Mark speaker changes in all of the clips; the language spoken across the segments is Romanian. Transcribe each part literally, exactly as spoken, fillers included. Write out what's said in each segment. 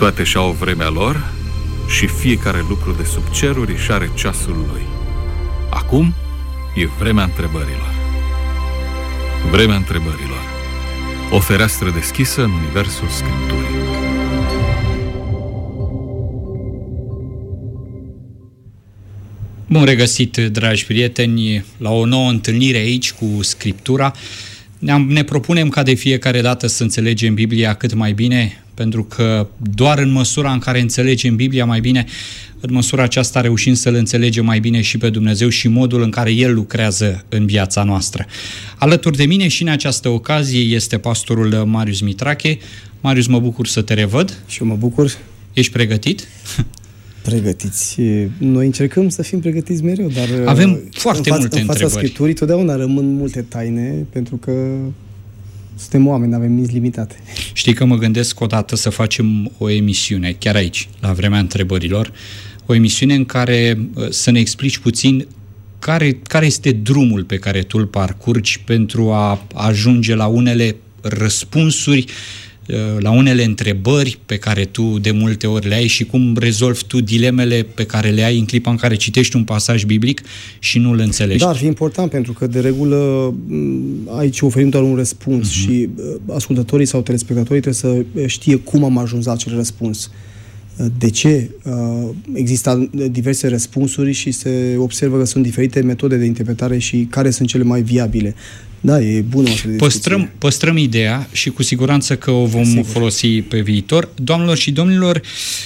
Speaker 1: Toate și-au vremea lor și fiecare lucru de sub ceruri își are ceasul lui. Acum e vremea întrebărilor. Vremea întrebărilor. O fereastră deschisă în universul Scripturii.
Speaker 2: Bun regăsit, dragi prieteni, la o nouă întâlnire aici cu Scriptura. Ne propunem ca de fiecare dată să înțelegem Biblia cât mai bine, pentru că doar în măsura în care înțelegem Biblia mai bine, în măsura aceasta reușim să-L înțelegem mai bine și pe Dumnezeu și modul în care El lucrează în viața noastră. Alături de mine și în această ocazie este pastorul Marius Mitrache. Marius, mă bucur să te revăd.
Speaker 3: Și eu mă bucur.
Speaker 2: Ești pregătit?
Speaker 3: Pregătiți. Noi încercăm să fim pregătiți mereu, dar
Speaker 2: avem foarte
Speaker 3: în fața,
Speaker 2: multe
Speaker 3: în fața
Speaker 2: întrebări.
Speaker 3: Scripturii totdeauna rămân multe taine, pentru că suntem oameni, avem minți limitate.
Speaker 2: Știi că mă gândesc odată să facem o emisiune, chiar aici, la vremea întrebărilor, o emisiune în care să ne explici puțin care, care este drumul pe care tu îl parcurgi pentru a ajunge la unele răspunsuri, la unele întrebări pe care tu de multe ori le ai și cum rezolvi tu dilemele pe care le ai în clipa în care citești un pasaj biblic și nu îl înțelegi.
Speaker 3: Da, ar fi important, pentru că de regulă aici oferim doar un răspuns uh-huh. și ascultătorii sau telespectatorii trebuie să știe cum am ajuns la acel răspuns. De ce? Există diverse răspunsuri și se observă că sunt diferite metode de interpretare și care sunt cele mai viabile. Da, e bună o
Speaker 2: păstrăm, păstrăm ideea și cu siguranță că o vom Sigur. folosi pe viitor. Doamnelor și domnilor,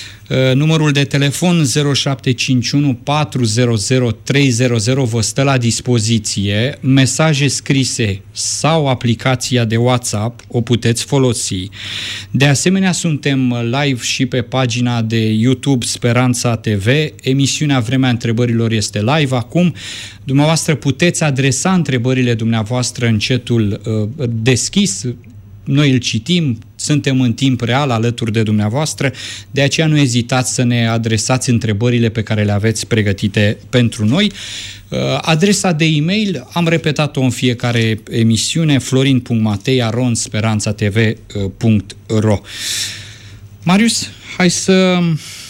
Speaker 2: numărul de telefon zero șapte cinci unu patru zero zero trei zero zero vă stă la dispoziție. Mesaje scrise sau aplicația de WhatsApp o puteți folosi. De asemenea, suntem live și pe pagina de YouTube Speranța T V. Emisiunea Vremea Întrebărilor este live acum. Dumneavoastră puteți adresa întrebările dumneavoastră în chatul uh, deschis. Noi îl citim, suntem în timp real alături de dumneavoastră, de aceea nu ezitați să ne adresați întrebările pe care le aveți pregătite pentru noi. Adresa de e-mail, am repetat-o în fiecare emisiune, florin punct matei arond speranța t v punct r o. Marius, hai să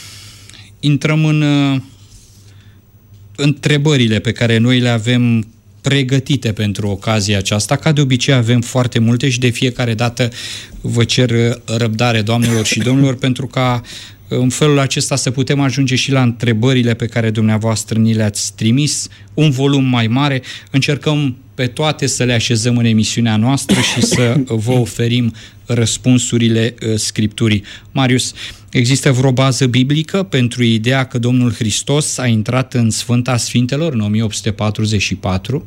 Speaker 2: intrăm în întrebările pe care noi le avem pregătite pentru ocazia aceasta. Ca de obicei avem foarte multe și de fiecare dată vă cer răbdare, doamnelor și domnilor, pentru ca în felul acesta să putem ajunge și la întrebările pe care dumneavoastră ni le-ați trimis, un volum mai mare. Încercăm pe toate să le așezăm în emisiunea noastră și să vă oferim răspunsurile Scripturii. Marius, există vreo bază biblică pentru ideea că Domnul Hristos a intrat în Sfânta Sfintelor în o mie opt sute patruzeci și patru?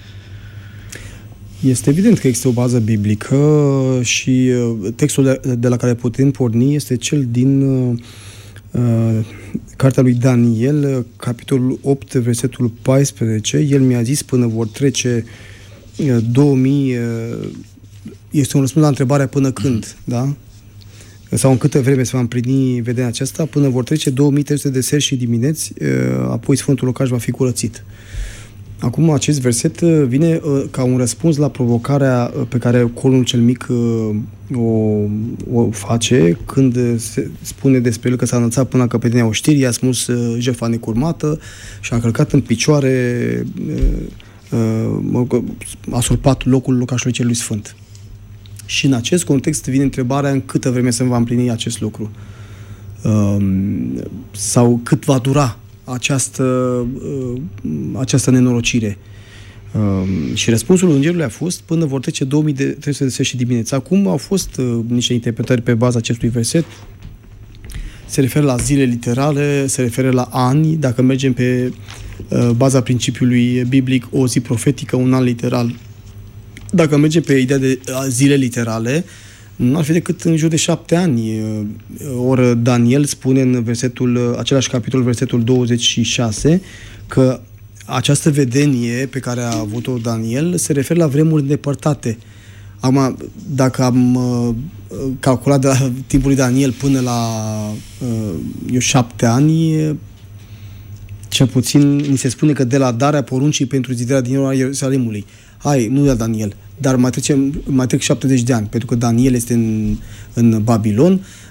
Speaker 3: Este evident că există o bază biblică și textul de, de la care putem porni este cel din uh, cartea lui Daniel, capitolul opt, versetul paisprezece. El mi-a zis, până vor trece uh, două mii, uh, este un răspuns la întrebarea până când, da? Sau în câtă vreme se va împlini vederea aceasta, până vor trece două mii trei sute de seri și dimineți, uh, apoi Sfântul Locaș va fi curățit. Acum, acest verset vine uh, ca un răspuns la provocarea uh, pe care colonul cel mic uh, o, o face când se spune despre el că s-a înălțat până la căpetenia oștirii, a smuls uh, jertfa necurmată și a călcat în picioare, uh, uh, a surpat locul locașului celui sfânt. Și în acest context vine întrebarea în câtă vreme se va împlini acest lucru. Uh, sau cât va dura această, această nenorocire. Și răspunsul îngerului a fost până vor trece două mii trei sute de seri și dimineți. Acum au fost niște interpretări pe baza acestui verset. Se referă la zile literale, se referă la ani. Dacă mergem pe baza principiului biblic, o zi profetică, un an literal. Dacă mergem pe ideea de zile literale, nu ar fi decât în jur de șapte ani. Ori Daniel spune în versetul, același capitol, versetul douăzeci și șase, că această vedenie pe care a avut-o Daniel se referă la vremuri îndepărtate. Acum, dacă am uh, calculat de la timpul lui Daniel până la uh, eu, șapte ani, cel puțin ni se spune că de la darea poruncii pentru zidirea din nou a Ierusalimului. Hai, nu de la Daniel, dar mai, trecem, mai trec șaptezeci de ani, pentru că Daniel este în, în Babilon,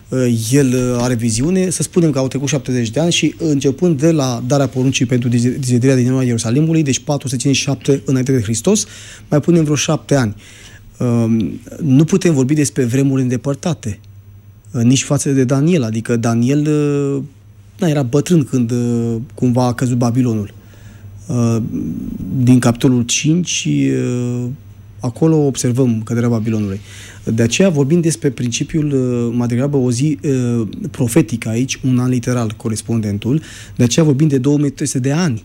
Speaker 3: el are viziune, să spunem că au trecut șaptezeci de ani și începând de la darea poruncii pentru deziderirea din nou a Ierusalimului, deci patru sute cincizeci și șapte înainte de Hristos, mai punem vreo șapte ani. Nu putem vorbi despre vremuri îndepărtate, nici față de Daniel, adică Daniel na, era bătrân când cumva a căzut Babilonul. Din capitolul cinci, acolo observăm căderea Babilonului. De aceea vorbim despre principiul, mai degrabă o zi profetică aici, un an literal corespondentul, de aceea vorbim de două mii trei sute de ani.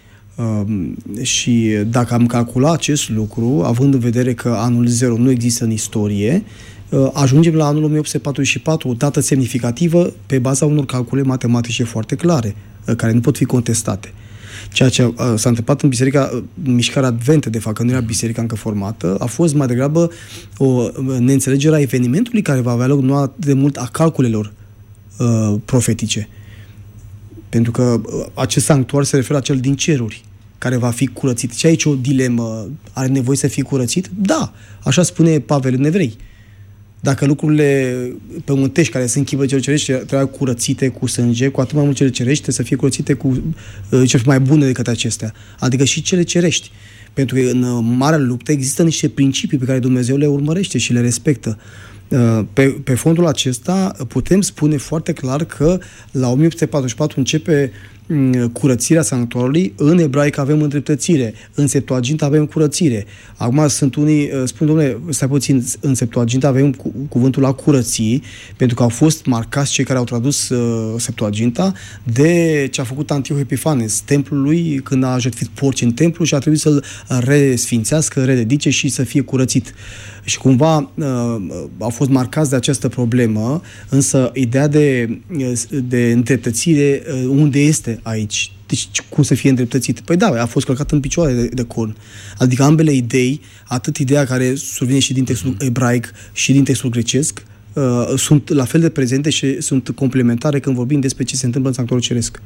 Speaker 3: Și dacă am calculat acest lucru, având în vedere că anul zero nu există în istorie, ajungem la anul o mie opt sute patruzeci și patru, o dată semnificativă pe baza unor calcule matematice foarte clare, care nu pot fi contestate. Ceea ce s-a întâmplat în biserica, mișcarea Adventă, de fapt, că nu era biserica încă formată, a fost mai degrabă o neînțelegere a evenimentului care va avea loc, nu atât de mult a calculelor uh, profetice. Pentru că acest sanctuar se referă la cel din ceruri, care va fi curățit. Și aici o dilemă, are nevoie să fie curățit? Da, așa spune Pavel în Evrei. Dacă lucrurile pământești care sunt chipă cele cerești trebuie curățite cu sânge, cu atât mai mult cele cerești trebuie să fie curățite cu cel mai bune decât acestea. Adică și cele cerești. Pentru că în marea luptă există niște principii pe care Dumnezeu le urmărește și le respectă. Pe, pe fondul acesta putem spune foarte clar că la o mie opt sute patruzeci și patru începe curățirea sanctuarului, în ebraică avem îndreptățire, în Septuaginta avem curățire. Acum sunt unii, spun, domnule, stai puțin, în Septuaginta avem cu, cuvântul la curății, pentru că au fost marcați cei care au tradus uh, Septuaginta de ce a făcut Antioh Epifanes, templul lui, când a jertfit porci în templu și a trebuit să-l resfințească, rededice și să fie curățit. Și cumva uh, au fost marcați de această problemă, însă ideea de, de îndreptățire, uh, unde este aici? Deci cum să fie îndreptățit? Păi da, a fost călcat în picioare de, de corn. Adică ambele idei, atât ideea care survine și din textul ebraic și din textul grecesc, uh, sunt la fel de prezente și sunt complementare când vorbim despre ce se întâmplă în sanctuarul ceresc.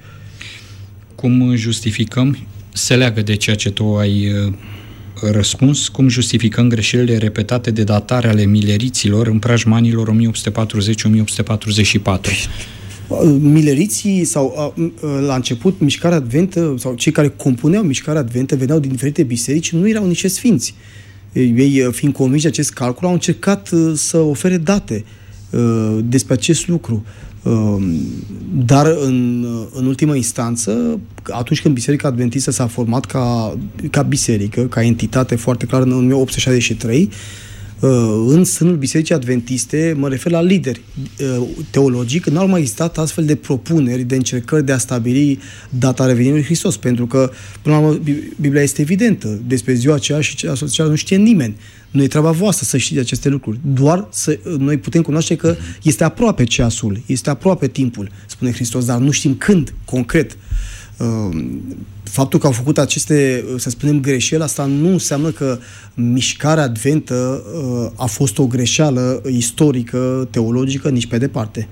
Speaker 2: Cum justificăm? Se leagă de ceea ce tu ai uh, răspuns. Cum justificăm greșelile repetate de datare ale mileriților în preajma anilor o mie opt sute patruzeci - o mie opt sute patruzeci și patru?
Speaker 3: Mileriții sau la început mișcarea adventă sau cei care compuneau mișcarea adventă veneau din diferite biserici, nu erau nici sfinți. Ei, fiind convinși de acest calcul, au încercat să ofere date despre acest lucru. Dar în, în ultimă instanță, atunci când Biserica Adventistă s-a format ca, ca biserică, ca entitate foarte clară în o mie opt sute șaizeci și trei, în sânul Bisericii Adventiste, mă refer la lideri teologici, nu au mai existat astfel de propuneri, de încercări de a stabili data revenirii lui Hristos, pentru că, până la urmă, Biblia este evidentă. Despre ziua aceea și cea socială nu știe nimeni. Nu e treaba voastră să știți aceste lucruri. Doar să, noi putem cunoaște că este aproape ceasul, este aproape timpul, spune Hristos, dar nu știm când, concret. Faptul că au făcut aceste, să spunem, greșeli, asta nu înseamnă că mișcarea adventă a fost o greșeală istorică, teologică, nici pe departe.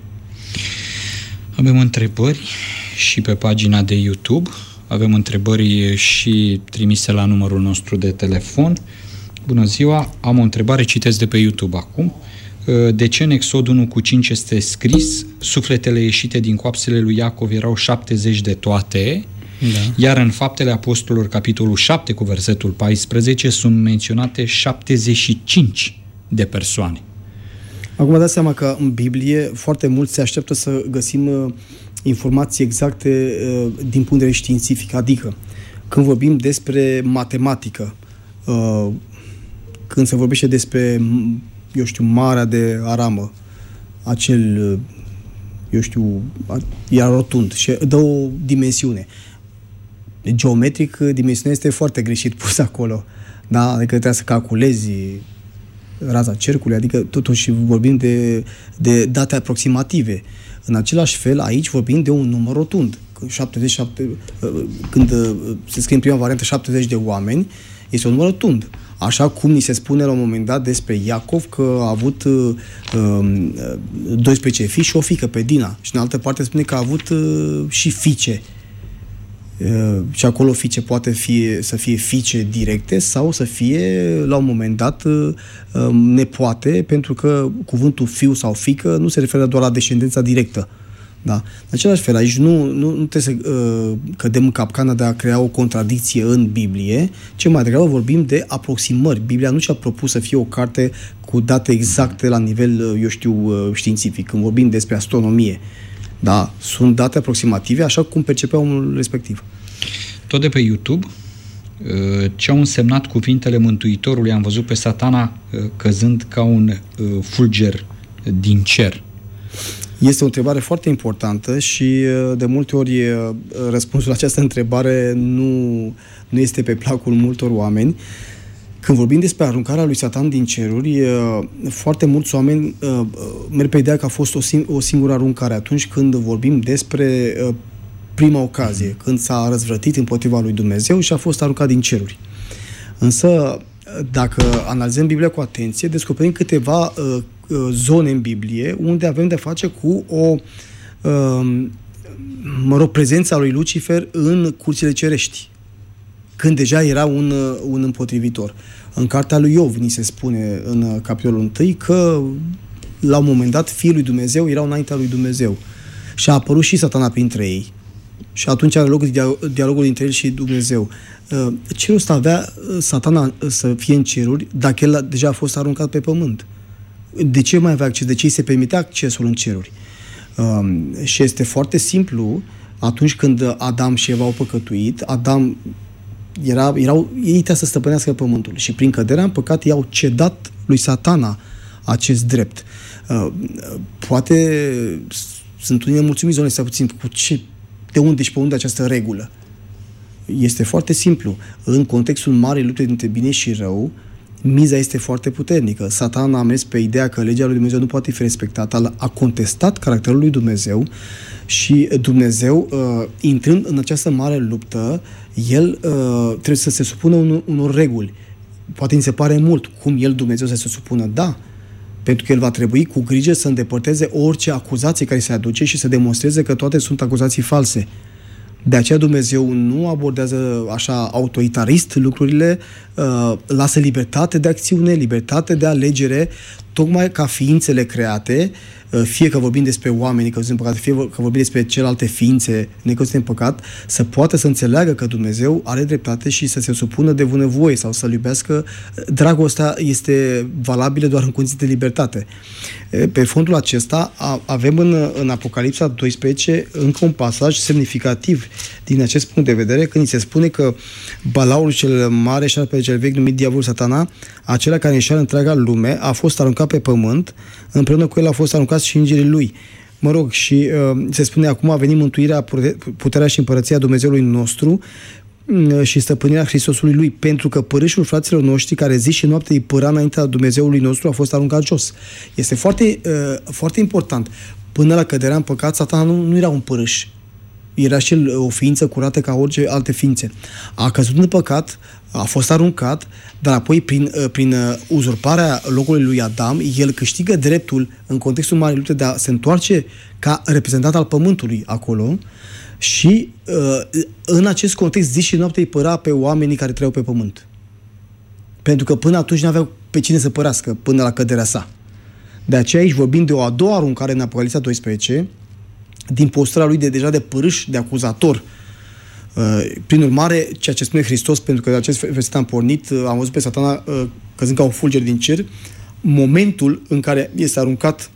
Speaker 2: Avem întrebări și pe pagina de YouTube, avem întrebări și trimise la numărul nostru de telefon. Bună ziua, am o întrebare, citesc de pe YouTube acum. De ce în Exod unu cu cinci este scris sufletele ieșite din coapsele lui Iacov erau șaptezeci de toate, da. Iar în Faptele Apostolilor, capitolul șapte cu versetul paisprezece, sunt menționate șaptezeci și cinci de persoane.
Speaker 3: Acum dați seama că în Biblie foarte mulți se așteaptă să găsim uh, informații exacte uh, din punct de vedere științific, adică când vorbim despre matematică, uh, când se vorbește despre, eu știu, Marea de Aramă, acel, eu știu, era rotund și dă o dimensiune. Geometric, dimensiunea este foarte greșit pus acolo. Da? Adică trebuie să calculezi raza cercului, adică totuși vorbim de, de date aproximative. În același fel, aici vorbim de un număr rotund. șaptezeci, șapte, când se scrie în prima variantă șaptezeci de oameni, este un număr rotund. Așa cum ni se spune la un moment dat despre Iacov că a avut uh, doisprezece fii și o fiică pe Dina. Și în altă parte spune că a avut uh, și fiice. și acolo fiice poate fi, să fie fiice directe sau să fie, la un moment dat, nepoate, pentru că cuvântul fiu sau fiică nu se referă doar la descendența directă. Da. În același fel, aici nu, nu, nu trebuie să uh, cădem în capcana de a crea o contradicție în Biblie, ci mai degrabă vorbim de aproximări. Biblia nu și-a propus să fie o carte cu date exacte la nivel, eu știu, științific. Când vorbim despre astronomie, da, sunt date aproximative, așa cum percepea omul respectiv.
Speaker 2: Tot de pe YouTube, ce au însemnat cuvintele Mântuitorului, am văzut pe Satana căzând ca un fulger din cer.
Speaker 3: Este o întrebare foarte importantă și de multe ori răspunsul la această întrebare nu, nu este pe placul multor oameni. Când vorbim despre aruncarea lui Satan din ceruri, foarte mulți oameni merg pe ideea că a fost o, sing- o singură aruncare. Atunci când vorbim despre prima ocazie, când s-a răzvrătit împotriva lui Dumnezeu și a fost aruncat din ceruri. Însă, dacă analizăm Biblia cu atenție, descoperim câteva zone în Biblie unde avem de face cu o mă rog, prezența lui Lucifer în curțile cerești, când deja era un, un împotrivitor. În cartea lui Iov ni se spune în capitolul unu că la un moment dat fiul lui Dumnezeu era înaintea lui Dumnezeu și a apărut și Satana printre ei. Și atunci are loc dialogul dintre el și Dumnezeu. Ce rost avea Satana să fie în ceruri dacă el deja a fost aruncat pe pământ? De ce mai avea acces? De ce îi se permitea accesul în ceruri? Și este foarte simplu. Atunci când Adam și Eva au păcătuit, Adam era, erau, ei trebuia să stăpânească pământul și prin căderea în păcat i-au cedat lui Satana acest drept. Poate sunt unii nemulțumiți, doamne, să puțin cu ce, de unde și pe unde această regulă. Este foarte simplu. În contextul marii lupte dintre bine și rău, miza este foarte puternică. Satana a mers pe ideea că legea lui Dumnezeu nu poate fi respectată, a contestat caracterul lui Dumnezeu și Dumnezeu, uh, intrând în această mare luptă, el uh, trebuie să se supună unor, unor reguli. Poate îmi se pare mult cum el, Dumnezeu, să se supună, da, pentru că el va trebui cu grijă să îndepărteze orice acuzație care se aduce și să demonstreze că toate sunt acuzații false. De aceea Dumnezeu nu abordează așa autoritarist lucrurile, uh, lasă libertate de acțiune, libertate de alegere, tocmai ca ființele create, uh, fie că vorbim despre oameni căzuți în păcat, fie că vorbim despre celelalte ființe necăzute în păcat, să poată să înțeleagă că Dumnezeu are dreptate și să se supună de bunăvoie sau să-L iubească. Dragostea este valabilă doar în condiții de libertate. Pe fondul acesta avem în, în Apocalipsa doisprezece încă un pasaj semnificativ din acest punct de vedere, când se spune că balaurul cel mare, șarpele cel vechi, numit diavolul Satana, acela care înșeală întreaga lume, a fost aruncat pe pământ, împreună cu el a fost aruncat și îngerii lui. Mă rog, și uh, se spune acum a venit mântuirea, puterea și împărăția Dumnezeului nostru uh, și stăpânirea Hristosului lui, pentru că părâșul fraților noștri care zi și noapte îi păra înaintea Dumnezeului nostru a fost aruncat jos. Este foarte, uh, foarte important. Până la căderea în păcat, Satana nu, nu era un părâș. Era și el o ființă curată ca orice alte ființe. A căzut în păcat, a fost aruncat, dar apoi prin, prin uzurparea locului lui Adam, el câștigă dreptul în contextul marii lupte de a se întoarce ca reprezentant al pământului acolo și în acest context zi și noapte îi păra pe oamenii care trăiau pe pământ. Pentru că până atunci nu aveau pe cine să părească până la căderea sa. De aceea aici vorbim de o a doua aruncare în Apocalipsa doisprezece, din postura lui de deja de părâș, de acuzator. Prin urmare, ceea ce spune Hristos, pentru că de acest verset am pornit, am văzut pe Satana căzând ca un fulger din cer, momentul în care este aruncat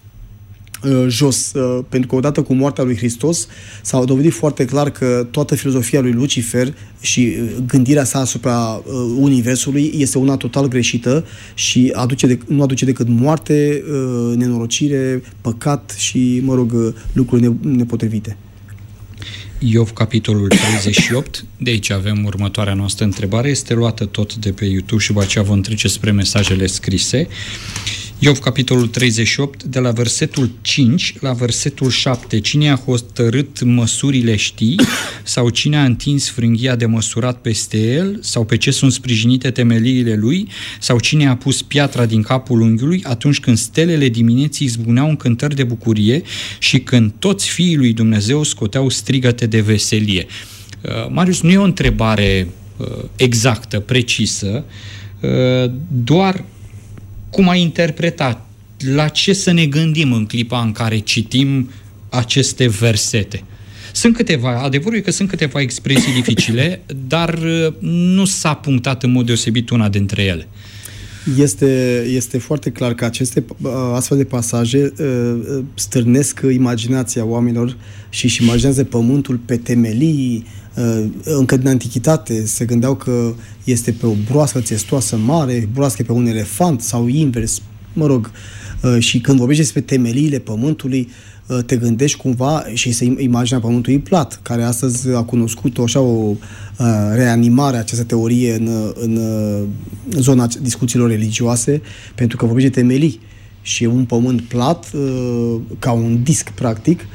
Speaker 3: jos, pentru că odată cu moartea lui Hristos s-a dovedit foarte clar că toată filozofia lui Lucifer și gândirea sa asupra universului este una total greșită și aduce de, nu aduce decât moarte, nenorocire, păcat și, mă rog, lucruri nepotrivite.
Speaker 2: Iov, capitolul treizeci și opt, de aici avem următoarea noastră întrebare, este luată tot de pe YouTube și după aceea vom trece spre mesajele scrise. Iov, capitolul treizeci și opt, de la versetul cinci la versetul șapte. Cine a hotărât măsurile știi? Sau cine a întins frânghia de măsurat peste el? Sau pe ce sunt sprijinite temeliile lui? Sau cine a pus piatra din capul unghiului atunci când stelele dimineții izbuneau în cântări de bucurie și când toți fiii lui Dumnezeu scoteau strigăte de veselie? Marius, nu e o întrebare exactă, precisă, doar cum ai interpretat, la ce să ne gândim în clipa în care citim aceste versete. Sunt câteva, adevărul e că sunt câteva expresii dificile, dar nu s-a punctat în mod deosebit una dintre ele.
Speaker 3: Este, este foarte clar că aceste astfel de pasaje uh, stârnesc imaginația oamenilor și își imaginează pământul pe temelii. Uh, încă din antichitate se gândeau că este pe o broască țestoasă mare, broască pe un elefant sau invers, mă rog. Uh, și când vorbești despre temeliile pământului, uh, te gândești cumva și să imagina pământului plat, care astăzi a cunoscut așa o uh, reanimare a această teorie în, în, în zona discuțiilor religioase, pentru că vorbești de temelii și e un pământ plat uh, ca un disc practic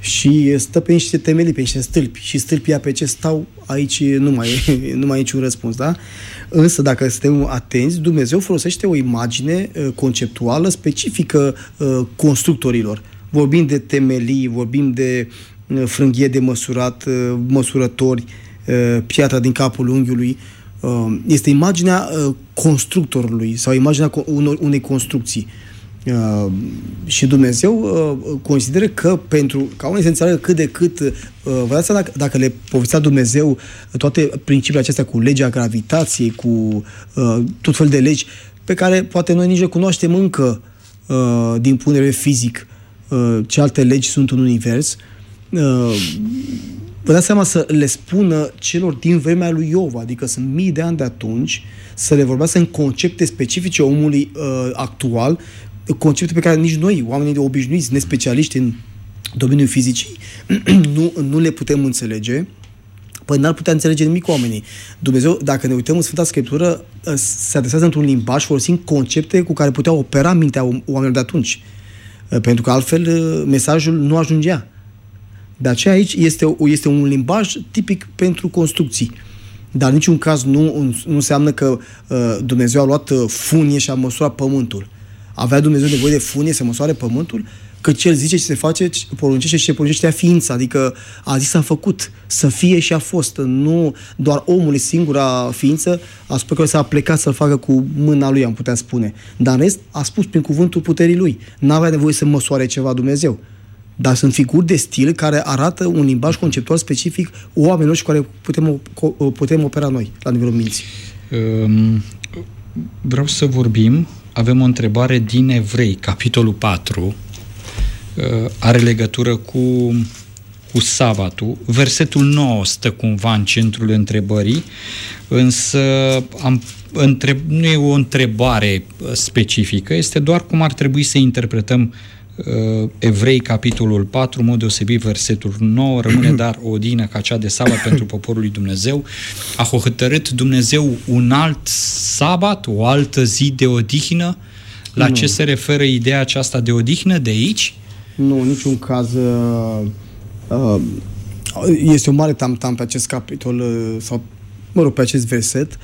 Speaker 3: și stă pe niște temelii, pe niște stâlpi și stâlpii pe ce stau aici nu mai e, nu mai e niciun răspuns, da? Însă dacă suntem atenți, Dumnezeu folosește o imagine uh, conceptuală specifică uh, constructorilor. Vorbim de temelii, vorbim de uh, frânghie de măsurat, uh, măsurători, uh, piatra din capul unghiului. Uh, este imaginea uh, constructorului sau imaginea unor, unei construcții. Uh, și Dumnezeu uh, consideră că pentru ca unii să înțeleagă cât de cât uh, vă dați seama dacă, dacă le povestea Dumnezeu toate principiile acestea cu legea gravitației, cu uh, tot fel de legi pe care poate noi nici le cunoaștem încă uh, din punct de vedere fizic, uh, ce alte legi sunt în univers, uh, vă dați seama să le spună celor din vremea lui Iov, adică sunt mii de ani de atunci, să le vorbească în concepte specifice omului uh, actual, concepte pe care nici noi, oamenii obișnuiți, nespecialiști în domeniul fizicii, nu, nu le putem înțelege. Păi n-ar putea înțelege nimic oamenii. Dumnezeu, dacă ne uităm în Sfânta Scriptură, se adresează într-un limbaj folosind concepte cu care putea opera mintea oamenilor de atunci. Pentru că altfel mesajul nu ajungea. De aceea aici este, este un limbaj tipic pentru construcții. Dar în niciun caz nu, nu înseamnă că uh, Dumnezeu a luat funie și a măsurat pământul. Avea Dumnezeu nevoie de funie să măsoare pământul? Că ce El zice și se face, poruncește și ce poruncește a ființa. Adică a zis, a făcut, să fie și a fost. Nu doar omul e singura ființă asupra care s-a plecat să-l facă cu mâna lui, am putea spune. Dar în rest a spus prin cuvântul puterii lui. N-avea nevoie să măsoare ceva Dumnezeu. Dar sunt figuri de stil care arată un limbaj conceptual specific oamenilor și care putem, putem opera noi la nivelul minții.
Speaker 2: Um, vreau să vorbim. Avem o întrebare din Evrei, capitolul patru, are legătură cu, cu sabatul. Versetul nouă stă cumva în centrul întrebării, însă am, întreb, nu e o întrebare specifică, este doar cum ar trebui să interpretăm uh, Evrei, capitolul patru, în mod deosebit versetul nouă, rămâne dar o odihnă ca cea de sabat pentru poporul lui Dumnezeu. A hotărât Dumnezeu un alt sabat, o altă zi de odihnă? La nu. Ce se referă ideea aceasta de odihnă de aici?
Speaker 3: Nu, în niciun caz. Uh, uh, este un mare tam-tam pe acest capitol, uh, sau, mă rog, pe acest verset.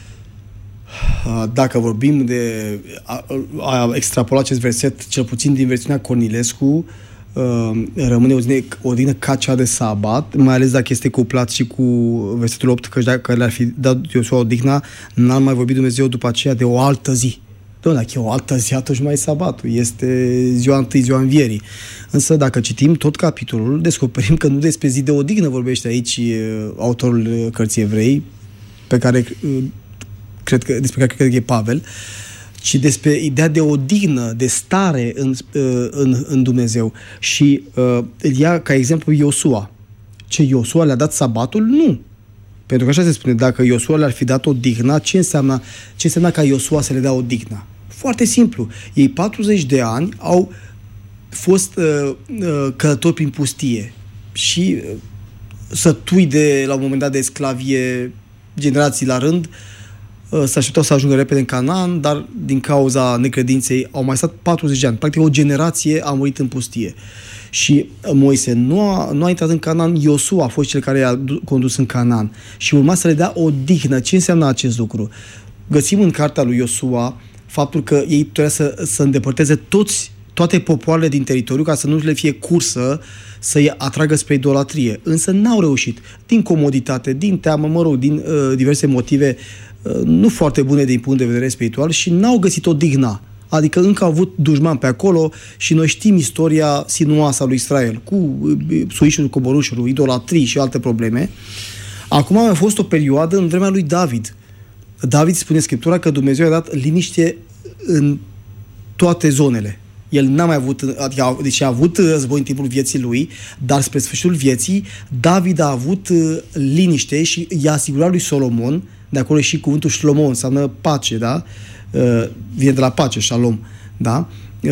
Speaker 3: Uh, dacă vorbim de a, a extrapola acest verset, cel puțin din versiunea Cornilescu, uh, rămâne o zi, o dină ca cea de sabat, mai ales dacă este cuplat și cu versetul opt, că dacă le-ar fi dat Iosua odihna, n-ar mai vorbi Dumnezeu după aceea de o altă zi. Doamne, dacă e o altă zi, atunci mai e sabatul. Este ziua întâi, ziua învierii. Însă, dacă citim tot capitolul, descoperim că nu despre zi de odihnă vorbește aici autorul cărții Evrei, pe care cred că, despre care cred că e Pavel, ci despre ideea de odihnă, de stare în, în, în Dumnezeu. Și uh, îl ia ca exemplu Iosua. Ce, Iosua le-a dat sabatul? Nu. Pentru că așa se spune, dacă Iosua le-ar fi dat odihna, ce înseamnă, ce înseamnă ca Iosua să le dea odihna? Foarte simplu. Ei patruzeci de ani au fost uh, uh, călători prin pustie și uh, sătui de, la un moment dat, de sclavie generații la rând, uh, se așteptau să ajungă repede în Canaan, dar din cauza necredinței au mai stat patruzeci de ani. Practic o generație a murit în pustie. Și Moise nu a, nu a intrat în Canaan, Iosua a fost cel care i-a condus în Canaan. Și urma să le dea odihnă. Ce înseamnă acest lucru? Găsim în cartea lui Iosua faptul că ei trebuia să, să îndepărteze toți toate popoarele din teritoriu ca să nu le fie cursă să-i atragă spre idolatrie. Însă n-au reușit. Din comoditate, din teamă, mă rog, din uh, diverse motive uh, nu foarte bune din punct de vedere spiritual și n-au găsit o digna. Adică încă au avut dușman pe acolo și noi știm istoria sinuoasă a lui Israel cu suișul, coborușul, idolatrii și alte probleme. Acum a fost o perioadă în vremea lui David. David spune în Scriptura că Dumnezeu a dat liniște în toate zonele. El n-a mai avut, adică, deci a avut război în timpul vieții lui, dar spre sfârșitul vieții, David a avut liniște și i-a asigurat lui Solomon, de acolo și cuvântul Shalom înseamnă pace, da? Vine de la pace, Shalom, da?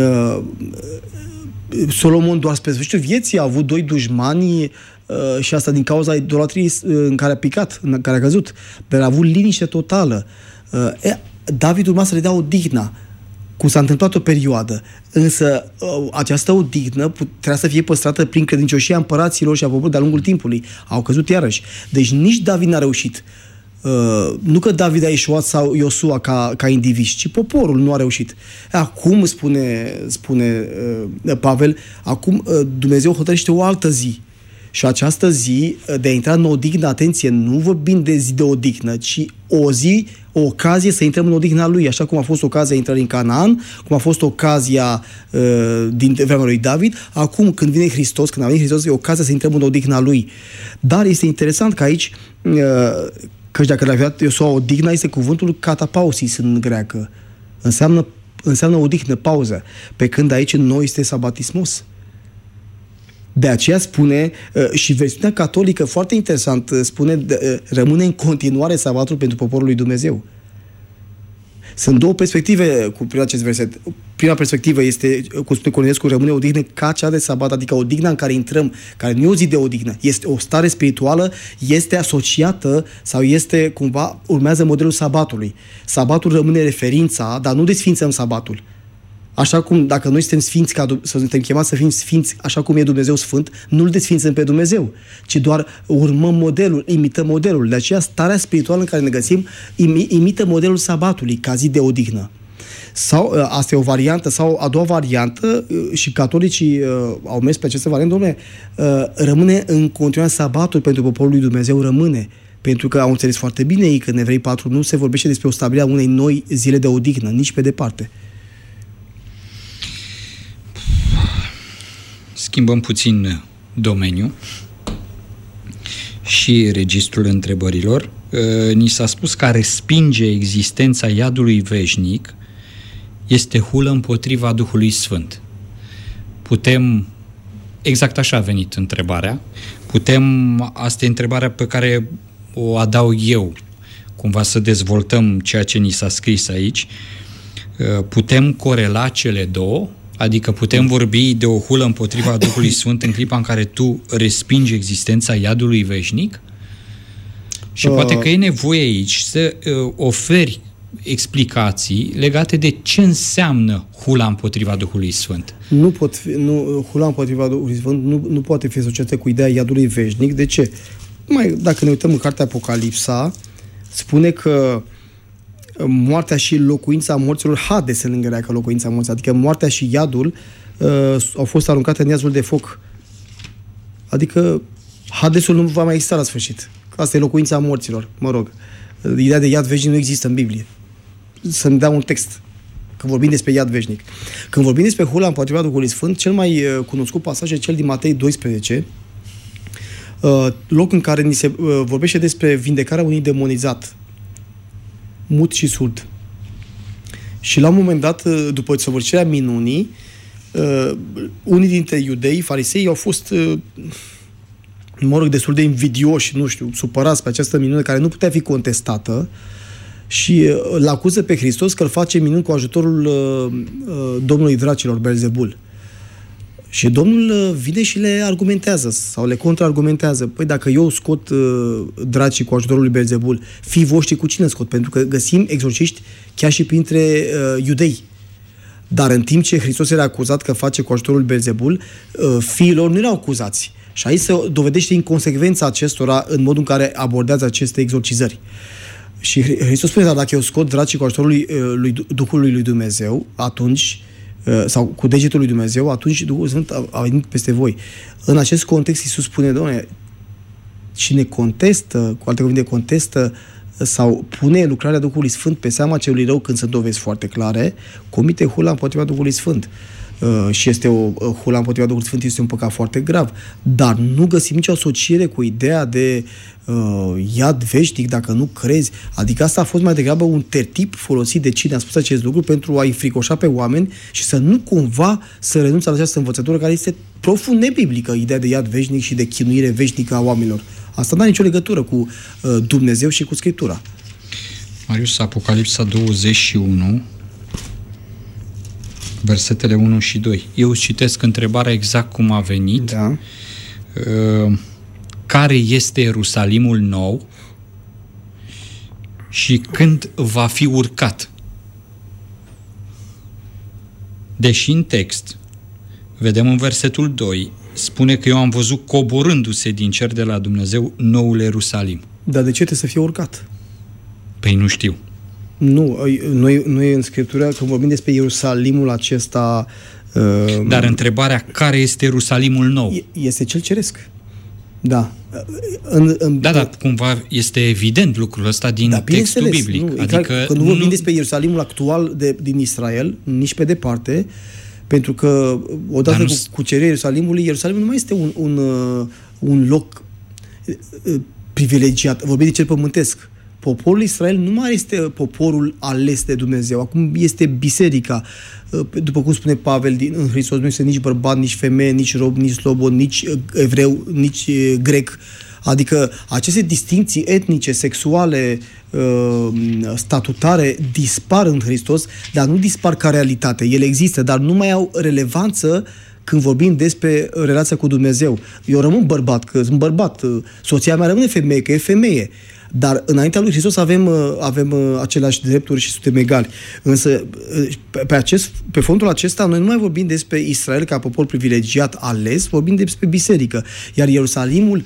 Speaker 3: Solomon doar spre sfârșitul vieții a avut doi dușmani și asta din cauza idolatriei în care a picat, în care a căzut, dar a avut liniște totală. David urma să le dea odihna, cum s-a întâmplat o perioadă, însă această odihnă trebuia să fie păstrată prin credincioșia împăraților și a poporului de-a lungul timpului. Au căzut iarăși. Deci nici David n-a reușit. Uh, nu că David a ieșuat sau Iosua ca, ca indivizi, ci poporul nu a reușit. Acum, spune, spune uh, Pavel, acum uh, Dumnezeu hotărăște o altă zi. Și această zi de a intra în odihnă, atenție, nu vorbim de zi de odihnă, ci o zi, o ocazie să intrăm în odihna lui, așa cum a fost ocazia intrării în Canaan, cum a fost ocazia uh, din vremea lui David. Acum, când vine Hristos, când a venit Hristos, e ocazia să intrăm în odihna lui. Dar este interesant că aici, uh, căci dacă l-a avea Iosua odihna, este cuvântul catapausis în greacă. Înseamnă, înseamnă odihnă, pauză. Pe când aici în noi este sabatismos. De aceea spune, și versiunea catolică, foarte interesant, spune, rămâne în continuare sabatul pentru poporul lui Dumnezeu. Sunt două perspective cu prima acest verset. Prima perspectivă este, cum spune Corneliescu, rămâne odihnă ca cea de sabat, adică odihna în care intrăm, care nu e o zi de odihnă, este o stare spirituală, este asociată sau este cumva, urmează modelul sabatului. Sabatul rămâne referința, dar nu desfințăm sabatul. Așa cum, dacă noi suntem sfinți, ca, suntem chemați să fim sfinți așa cum e Dumnezeu sfânt, nu-L desfințăm pe Dumnezeu, ci doar urmăm modelul, imităm modelul. De aceea starea spirituală în care ne găsim imită modelul sabatului, ca zi de odihnă. Sau, asta e o variantă, sau a doua variantă, și catolicii uh, au mers pe această variantă, dom'le, uh, rămâne în continuare sabatul pentru poporul lui Dumnezeu, rămâne. Pentru că au înțeles foarte bine ei că în Evrei patru nu se vorbește despre o stabilire a unei noi zile de odihnă, nici pe departe.
Speaker 2: Schimbăm puțin domeniu și registrul întrebărilor. Ni s-a spus că a respinge existența iadului veșnic este hulă împotriva Duhului Sfânt. Putem, exact așa a venit întrebarea, putem, asta e întrebarea pe care o adaug eu, cumva să dezvoltăm ceea ce ni s-a scris aici, putem corela cele două? Adică putem vorbi de o hulă împotriva Duhului Sfânt în clipa în care tu respingi existența iadului veșnic? Și uh. poate că e nevoie aici să uh, oferi explicații legate de ce înseamnă hula împotriva Duhului Sfânt.
Speaker 3: Nu pot fi, nu, hula împotriva Duhului Sfânt nu, nu poate fi asociată cu ideea iadului veșnic. De ce? Mai, dacă ne uităm în cartea Apocalipsa, spune că moartea și locuința morților, Hades în greacă locuința morților, adică moartea și iadul uh, au fost aruncate în iazul de foc. Adică Hadesul nu va mai exista la sfârșit. Asta e locuința morților, mă rog. Ideea de iad veșnic nu există în Biblie. Să-mi dea un text când vorbim despre iad veșnic. Când vorbim despre hula împotriva Duhului Sfânt, cel mai uh, cunoscut pasaj e cel din Matei doisprezece, uh, loc în care ni se uh, vorbește despre vindecarea unui demonizat, mut și surd. Și la un moment dat, după săvârșirea minunii, uh, unii dintre iudei, farisei, au fost, uh, mă rog, destul de invidioși, nu știu, supărați pe această minune care nu putea fi contestată și uh, l-acuză pe Hristos că îl face minuni cu ajutorul uh, uh, Domnului Dracilor, Belzebul. Și Domnul vine și le argumentează sau le contraargumentează. Păi dacă eu scot uh, dracii cu ajutorul lui Belzebul, fii voștri cu cine scot? Pentru că găsim exorciști chiar și printre uh, iudei. Dar în timp ce Hristos era acuzat că face cu ajutorul lui Belzebul, uh, fiilor nu erau acuzați. Și aici se dovedește inconsecvența acestora în modul în care abordează aceste exorcizări. Și Hristos spune, dar dacă eu scot dracii cu ajutorul lui, lui Duhului lui Dumnezeu, atunci sau cu degetul lui Dumnezeu, atunci Duhul Sfânt a, a venit peste voi. În acest context Iisus spune, Doamne, cine contestă, cu alte cuvinte, contestă sau pune lucrarea Duhului Sfânt pe seama celui rău când sunt dovezi foarte clare, comite hula împotriva Duhului Sfânt. Uh, și este o uh, hula împotriva Duhului Sfânt este un păcat foarte grav. Dar nu găsim nicio asociere cu ideea de uh, iad veșnic dacă nu crezi. Adică asta a fost mai degrabă un tertip folosit de cine a spus acest lucru pentru a-i fricoșa pe oameni și să nu cumva să renunțe la această învățătură care este profund nebiblică, ideea de iad veșnic și de chinuire veșnică a oamenilor. Asta nu are nicio legătură cu uh, Dumnezeu și cu Scriptura.
Speaker 2: Marius, Apocalipsa douăzeci și unu, versetele unu și doi. Eu îți citesc întrebarea exact cum a venit.
Speaker 3: Da.
Speaker 2: Uh, care este Ierusalimul nou și când va fi urcat? Deși în text vedem în versetul doi, spune că eu am văzut coborându-se din cer de la Dumnezeu noul Ierusalim.
Speaker 3: Dar de ce trebuie să fie urcat?
Speaker 2: Păi nu știu.
Speaker 3: Nu, noi, noi în Scriptură, când vorbim despre Ierusalimul acesta... Uh,
Speaker 2: Dar întrebarea, care este Ierusalimul nou?
Speaker 3: Este cel ceresc. Da. În, în,
Speaker 2: da, dar cumva este evident lucrul ăsta din da, textul biblic.
Speaker 3: Nu,
Speaker 2: adică
Speaker 3: când nu vorbim despre Ierusalimul actual de, din Israel, nici pe departe, pentru că odată nu... cu cucerirea Ierusalimului, Ierusalimul nu mai este un, un, un loc privilegiat. Vorbim de cel pământesc. Poporul Israel nu mai este poporul ales de Dumnezeu. Acum este biserica. După cum spune Pavel, în Hristos nu este nici bărbat, nici femeie, nici rob, nici slobod, nici evreu, nici grec. Adică aceste distincții etnice, sexuale, statutare dispar în Hristos, dar nu dispar ca realitate. Ele există, dar nu mai au relevanță când vorbim despre relația cu Dumnezeu. Eu rămân bărbat, că sunt bărbat. Soția mea rămâne femeie, că e femeie. Dar înaintea lui Hristos avem, avem aceleași drepturi și suntem egali. Însă, pe, acest, pe fondul acesta, noi nu mai vorbim despre Israel ca popor privilegiat ales, vorbim despre biserică. Iar Ierusalimul,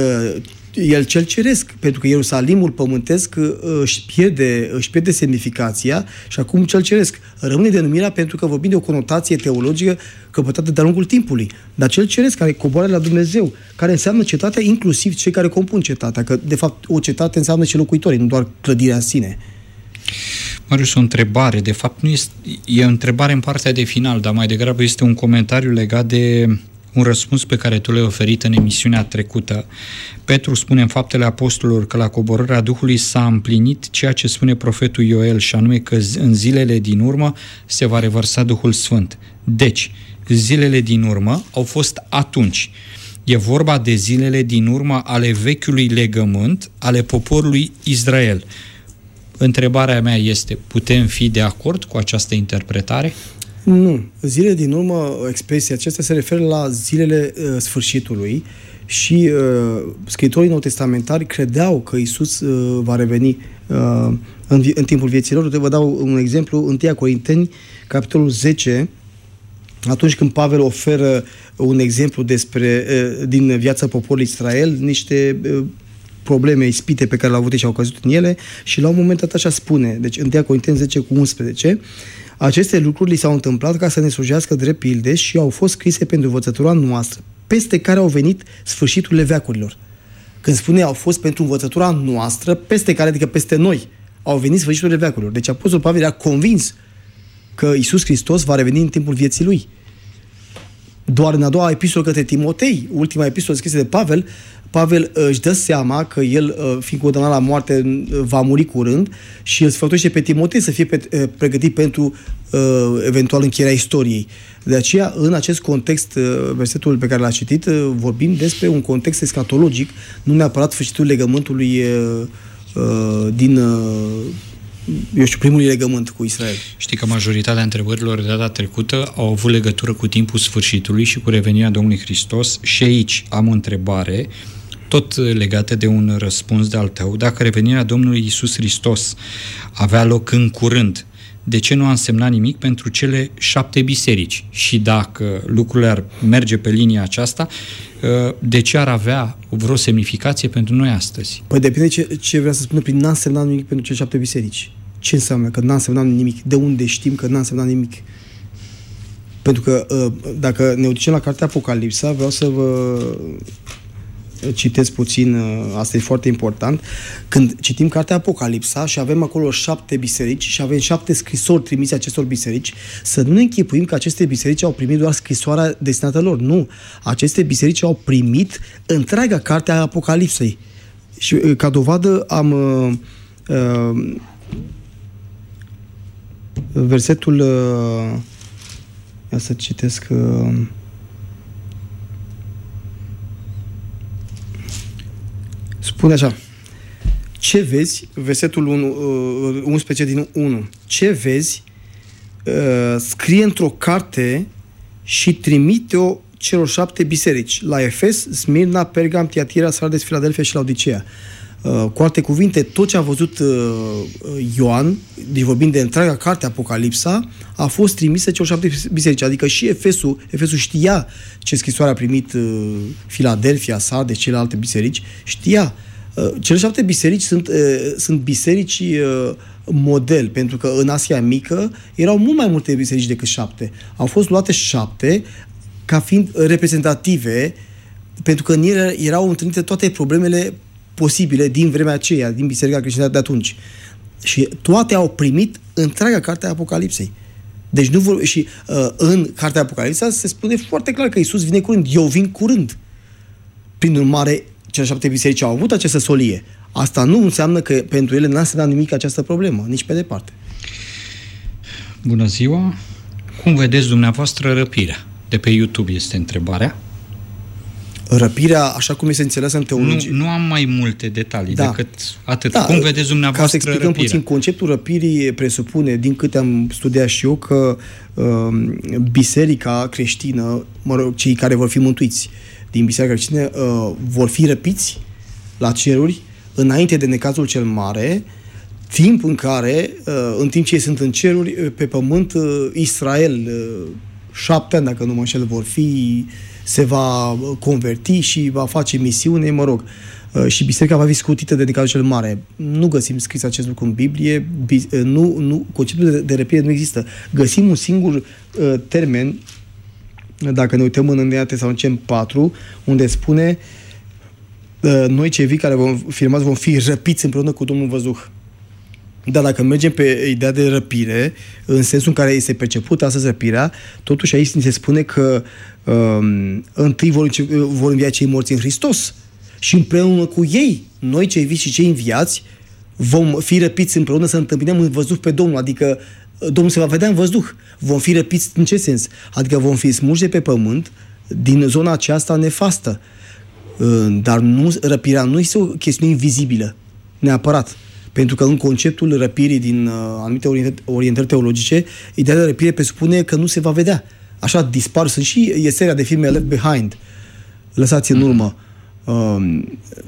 Speaker 3: el cel ceresc, pentru că Ierusalimul pământesc își pierde, își pierde semnificația și acum cel ceresc rămâne denumirea pentru că vorbim de o conotație teologică căpătată de-a lungul timpului. Dar cel ceresc care coboară la Dumnezeu, care înseamnă cetatea, inclusiv cei care compun cetatea, că de fapt o cetate înseamnă și locuitorii, nu doar clădirea în sine.
Speaker 2: Marius, o întrebare, de fapt nu este, e o întrebare în partea de final, dar mai degrabă este un comentariu legat de un răspuns pe care tu l-ai oferit în emisiunea trecută. Petru spune în Faptele Apostolilor că la coborârea Duhului s-a împlinit ceea ce spune profetul Ioel, și anume că în zilele din urmă se va revărsa Duhul Sfânt. Deci, zilele din urmă au fost atunci. E vorba de zilele din urmă ale vechiului legământ, ale poporului Israel. Întrebarea mea este, putem fi de acord cu această interpretare?
Speaker 3: Nu. Zilele din urmă, expresia aceasta se referă la zilele uh, sfârșitului și uh, scriitorii nou-testamentari credeau că Iisus uh, va reveni uh, în, în timpul vieții lor. Vă dau un exemplu, întâi Corinteni, capitolul zece, atunci când Pavel oferă un exemplu despre, uh, din viața poporului Israel, niște uh, probleme, ispite pe care le-au avut și au căzut în ele, și la un moment dat așa spune, deci întâi Corinteni zece cu unsprezece, aceste lucruri li s-au întâmplat ca să ne slujească drept pilde și au fost scrise pentru învățătura noastră, peste care au venit sfârșiturile veacurilor. Când spune au fost pentru învățătura noastră, peste care, adică peste noi, au venit sfârșiturile veacurilor. Deci Apostolul Pavel era convins că Iisus Hristos va reveni în timpul vieții lui. Doar în a doua epistolă către Timotei, ultima epistolă scrisă de Pavel, Pavel își dă seama că el, fiind condamnat la moarte, va muri curând și îl sfătuiește pe Timotei să fie pregătit pentru eventual încheierea istoriei. De aceea, în acest context, versetul pe care l-a citit, vorbim despre un context escatologic, nu neapărat sfârșitul legământului din, eu știu, primul legământ cu Israel.
Speaker 2: Știi că majoritatea întrebărilor de data trecută au avut legătură cu timpul sfârșitului și cu revenirea Domnului Hristos și aici am o întrebare tot legată de un răspuns de al tău. Dacă revenirea Domnului Iisus Hristos avea loc în curând, de ce nu a însemnat nimic pentru cele șapte biserici? Și dacă lucrurile ar merge pe linia aceasta, de ce ar avea vreo semnificație pentru noi astăzi?
Speaker 3: Păi depinde ce, ce vrea să spună prin n-a însemnat nimic pentru cele șapte biserici. Ce înseamnă că n-a însemnat nimic? De unde știm că n-a însemnat nimic? Pentru că dacă ne uităm la cartea Apocalipsa, vreau să vă citesc puțin, asta e foarte important. Când citim cartea Apocalipsa și avem acolo șapte biserici și avem șapte scrisori trimise acestor biserici, să nu ne închipuim că aceste biserici au primit doar scrisoarea destinată lor. Nu. Aceste biserici au primit întreaga carte a Apocalipsei. Și ca dovadă am uh, uh, versetul uh, ia să citesc uh, spune așa: ce vezi, versetul unu, uh, unsprezece din unu, ce vezi, uh, scrie într-o carte și trimite-o celor șapte biserici, la Efes, Smirna, Pergam, Tiatira, Sardes, Filadelfia și Laodicea. Uh, cu alte cuvinte, tot ce a văzut uh, Ioan, deci vorbind de întreaga carte Apocalipsa, a fost trimisă celor șapte biserici. Adică și Efesul, Efesul știa ce scrisoare a primit uh, Filadelfia, Sardes, celelalte biserici, știa. Uh, cele șapte biserici sunt, uh, sunt biserici uh, model, pentru că în Asia Mică erau mult mai multe biserici decât șapte. Au fost luate șapte ca fiind reprezentative, pentru că în ele erau întâlnite toate problemele posibile din vremea aceea, din biserica creștină de atunci. Și toate au primit întreaga carte a Apocalipsei. Deci nu vor... Și uh, în cartea Apocalipsa se spune foarte clar că Iisus vine curând. Eu vin curând. Prin urmare, cele șapte biserici au avut această solie. Asta nu înseamnă că pentru ele n-a însemnat nimic această problemă, nici pe departe.
Speaker 2: Bună ziua! Cum vedeți dumneavoastră răpirea? De pe YouTube este întrebarea.
Speaker 3: Răpirea, așa cum este înțeleasă în teologie...
Speaker 2: Nu, nu am mai multe detalii
Speaker 3: da.
Speaker 2: decât atât.
Speaker 3: Da.
Speaker 2: Cum vedeți dumneavoastră
Speaker 3: Ca să explicăm
Speaker 2: răpirea?
Speaker 3: puțin, conceptul răpirii presupune, din câte am studiat și eu, că uh, biserica creștină, mă rog, cei care vor fi mântuiți din biserica creștină, uh, vor fi răpiți la ceruri înainte de necazul cel mare, timp în care, uh, în timp ce ei sunt în ceruri, pe pământ, uh, Israel, uh, șapte ani, dacă nu mă înșel, vor fi, se va converti și va face misiune, mă rog, uh, și biserica va fi scutită de necazul cel mare. Nu găsim scris acest lucru în Biblie, bi, uh, nu, nu, conceptul de, de răpire nu există. Găsim un singur uh, termen, dacă ne uităm în Ioan Tesaloniceni patru, unde spune uh, noi cei vii care vom fi rămas vom fi răpiți împreună cu Domnul văzuh. Dar dacă mergem pe ideea de răpire, în sensul în care este percepută astăzi răpirea, totuși aici ni se spune că um, întâi vor, vor învia cei morți în Hristos și împreună cu ei, noi cei vii și cei înviați, vom fi răpiți împreună să întâmpinăm în văzduh pe Domnul, adică Domnul se va vedea în văzduh. Vom fi răpiți în ce sens? Adică vom fi smulși de pe pământ din zona aceasta nefastă. Dar nu, răpirea nu este o chestiune invizibilă, neapărat. Pentru că în conceptul răpirii din uh, anumite orientări, orientări teologice, ideea de răpire presupune că nu se va vedea. Așa dispar. Sunt și e seria de filme Left Behind, lăsați în urmă. Uh,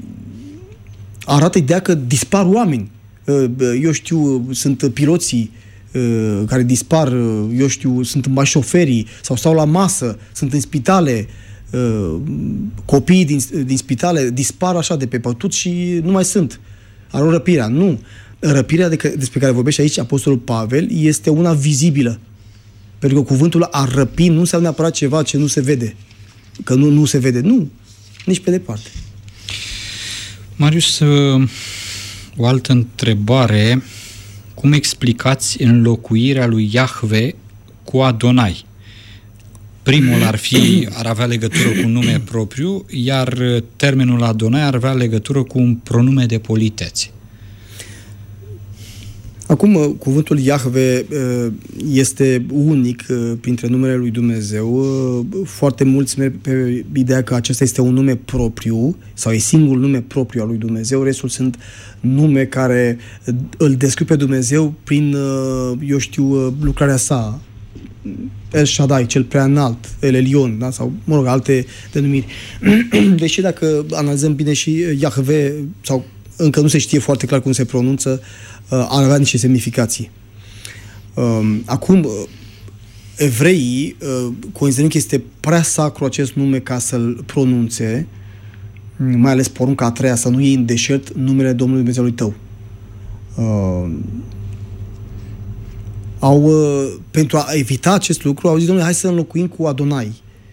Speaker 3: arată ideea că dispar oameni. Uh, eu știu, sunt piloții uh, care dispar, uh, eu știu, sunt mai șoferii sau stau la masă, sunt în spitale, uh, copiii din, din spitale dispar așa de pe pătut și nu mai sunt. Are o răpirea. Nu. Răpirea de că, despre care vorbește aici Apostolul Pavel este una vizibilă. Pentru că cuvântul a răpi nu înseamnă neapărat ceva ce nu se vede. Că nu, nu se vede. Nu. Nici pe departe.
Speaker 2: Marius, o altă întrebare. Cum explicați înlocuirea lui Iahve cu Adonai? Primul ar fi, ar avea legătură cu un nume propriu, iar termenul Adonai ar avea legătură cu un pronume de politețe.
Speaker 3: Acum, cuvântul Iahve este unic printre numele lui Dumnezeu. Foarte mulți merg pe ideea că acesta este un nume propriu sau e singurul nume propriu al lui Dumnezeu. Restul sunt nume care îl descriu pe Dumnezeu prin, eu știu, lucrarea sa. El Shaddai, cel prea înalt, El Elion, da? Sau, mă rog, alte denumiri. Deși dacă analizăm bine și Iahve, sau încă nu se știe foarte clar cum se pronunță, ar avea niște semnificații. Acum, evreii, considerând că este prea sacru acest nume ca să-l pronunțe, mai ales porunca a treia, să nu iei în deșert numele Domnului Dumnezeului tău. Au, pentru a evita acest lucru, au zis, domnule, hai să înlocuim cu Adonai,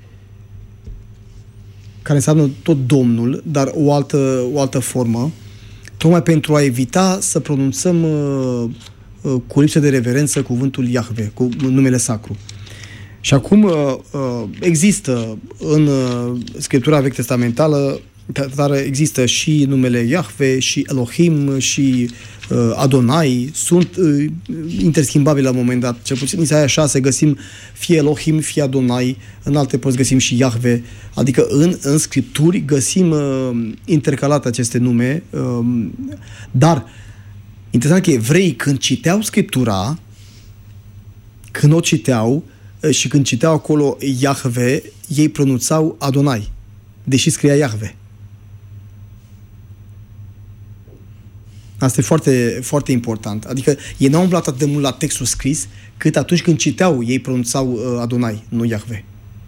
Speaker 3: care înseamnă tot Domnul, dar o altă, o altă formă, tocmai pentru a evita să pronunțăm uh, uh, cu lipsă de reverență cuvântul Iahve, cu numele sacru. Și acum uh, uh, există în uh, Scriptura Vechi Testamentală, dar există și numele Iahve, și Elohim, și uh, Adonai, sunt uh, interschimbabile la un moment dat. Cel puțin în Isaia șase găsim fie Elohim, fie Adonai, în alte părți găsim și Iahve, adică în, în Scripturi găsim uh, intercalate aceste nume, uh, dar interesant că evreii când citeau Scriptura, când o citeau uh, și când citeau acolo Iahve, ei pronunțau Adonai, deși scria Iahve. Asta e foarte, foarte important. Adică ei n-au umblat atât de mult la textul scris, cât atunci când citeau, ei pronunțau uh, Adonai, nu Iahve.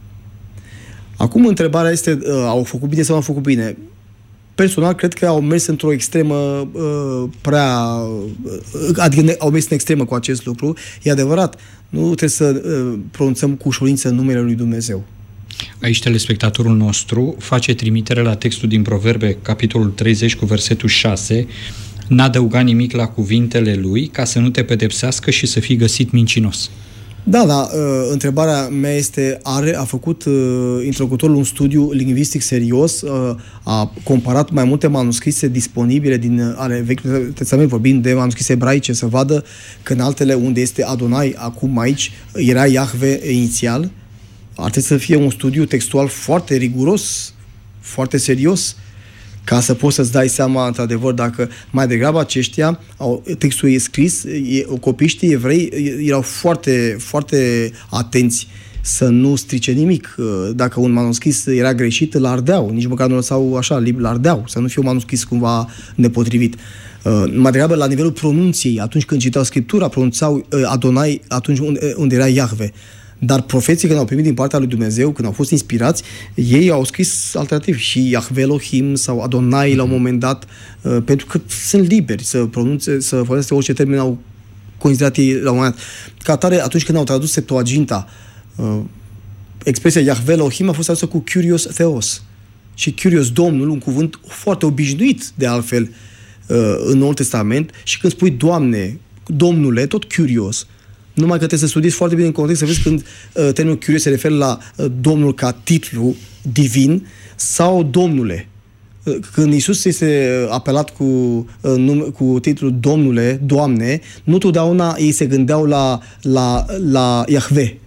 Speaker 3: Acum întrebarea este, uh, au făcut bine sau nu au făcut bine? Personal, cred că au mers într-o extremă uh, prea... Uh, adică au mers în extremă cu acest lucru. E adevărat, nu trebuie să uh, pronunțăm cu ușurință numele lui Dumnezeu.
Speaker 2: Aici telespectatorul nostru face trimitere la textul din Proverbe, capitolul treizeci, cu versetul șase, n-adăuga nimic la cuvintele lui, ca să nu te pedepsească și să fii găsit mincinos.
Speaker 3: Da, da, uh, întrebarea mea este, are, a făcut uh, introducătorul un studiu lingvistic serios, uh, a comparat mai multe manuscrise disponibile din uh, ale Vechiului Testament, vorbind de manuscrise ebraice, să vadă că în altele unde este Adonai, acum aici era Iahve inițial. Ar trebui să fie un studiu textual foarte riguros, foarte serios, ca să poți să-ți dai seama, într-adevăr, dacă mai degrabă aceștia, au, textul e scris, e, copiștii evrei erau foarte, foarte atenți să nu strice nimic. Dacă un manuscris era greșit, îl ardeau, nici măcar nu lăsau așa, îl ardeau, să nu fie un manuscris cumva nepotrivit. Mai degrabă, la nivelul pronunției, atunci când citau Scriptura, pronunțau Adonai atunci unde, unde era Iahve. Dar profeții, când au primit din partea lui Dumnezeu, când au fost inspirați, ei au scris alternativ și Iahve Elohim sau Adonai la un moment dat, uh, pentru că sunt liberi să pronunțe, să folosească orice termen au considerat ei la un moment dat. Ca atare, atunci când au tradus Septuaginta, uh, expresia Iahve Elohim a fost tradusă cu Kyrios Theos. Și Kyrios, Domnul, un cuvânt foarte obișnuit de altfel uh, în Noul Testament, și când spui Doamne, Domnule, tot Kyrios. Numai că trebuie să studiezi foarte bine în context, să vezi când uh, termenul curios se referă la uh, Domnul ca titlu divin sau Domnule. Uh, când Iisus este apelat cu, uh, nume, cu titlul Domnule, Doamne, nu totdeauna ei se gândeau la, la, la Iahve.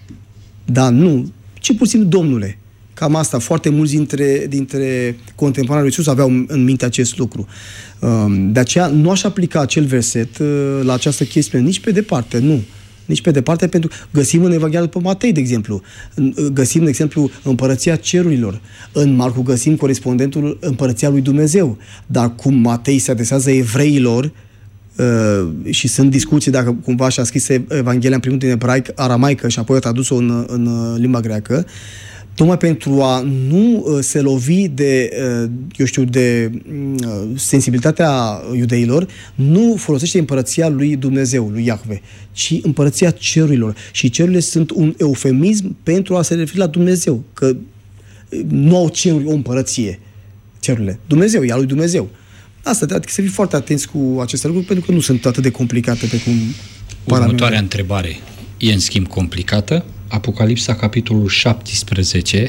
Speaker 3: Dar nu, ci pur și simplu Domnule. Cam asta. Foarte mulți dintre, dintre contemporanii lui Iisus aveau în minte acest lucru. Uh, de aceea nu aș aplica acel verset uh, la această chestiune nici pe departe, nu. Nici pe departe, pentru că găsim în Evanghelia după Matei, de exemplu. Găsim, de exemplu, Împărăția Cerurilor. În Marcu găsim corespondentul Împărăția lui Dumnezeu. Dar cum Matei se adresează evreilor uh, și sunt discuții dacă cumva și-a scris Evanghelia în primul din ebraic, aramaică și apoi a tradus-o în, în limba greacă, tocmai pentru a nu uh, se lovi de, uh, eu știu, de uh, sensibilitatea iudeilor, nu folosește împărăția lui Dumnezeu, lui Iahve, ci împărăția cerurilor. Și cerurile sunt un eufemism pentru a se referi la Dumnezeu, că nu au ceruri o împărăție, cerurile. Dumnezeu, e a lui Dumnezeu. Asta, adică să fii foarte atenți cu aceste lucruri, pentru că nu sunt atât de complicate pe cum...
Speaker 2: Următoarea întrebare e, în schimb, complicată. Apocalipsa, capitolul șaptesprezece,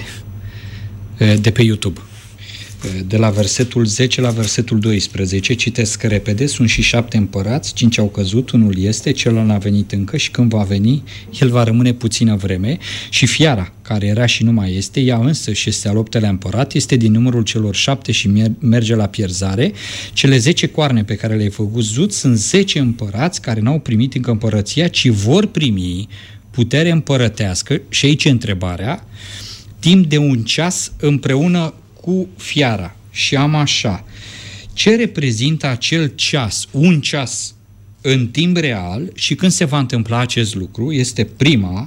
Speaker 2: de pe YouTube. De la versetul zece la versetul doisprezece, citesc repede, sunt și șapte împărați, cinci au căzut, unul este, celălalt n-a venit încă și când va veni, el va rămâne puțină vreme și fiara, care era și nu mai este, ea însă și este al optelea împărat, este din numărul celor șapte și merge la pierzare. Cele zece coarne pe care le-ai făcut zut sunt zece împărați care n-au primit încă împărăția, ci vor primi putere împărătească, și aici întrebarea, timp de un ceas împreună cu fiara. Și am așa, ce reprezintă acel ceas, un ceas în timp real și când se va întâmpla acest lucru, este prima,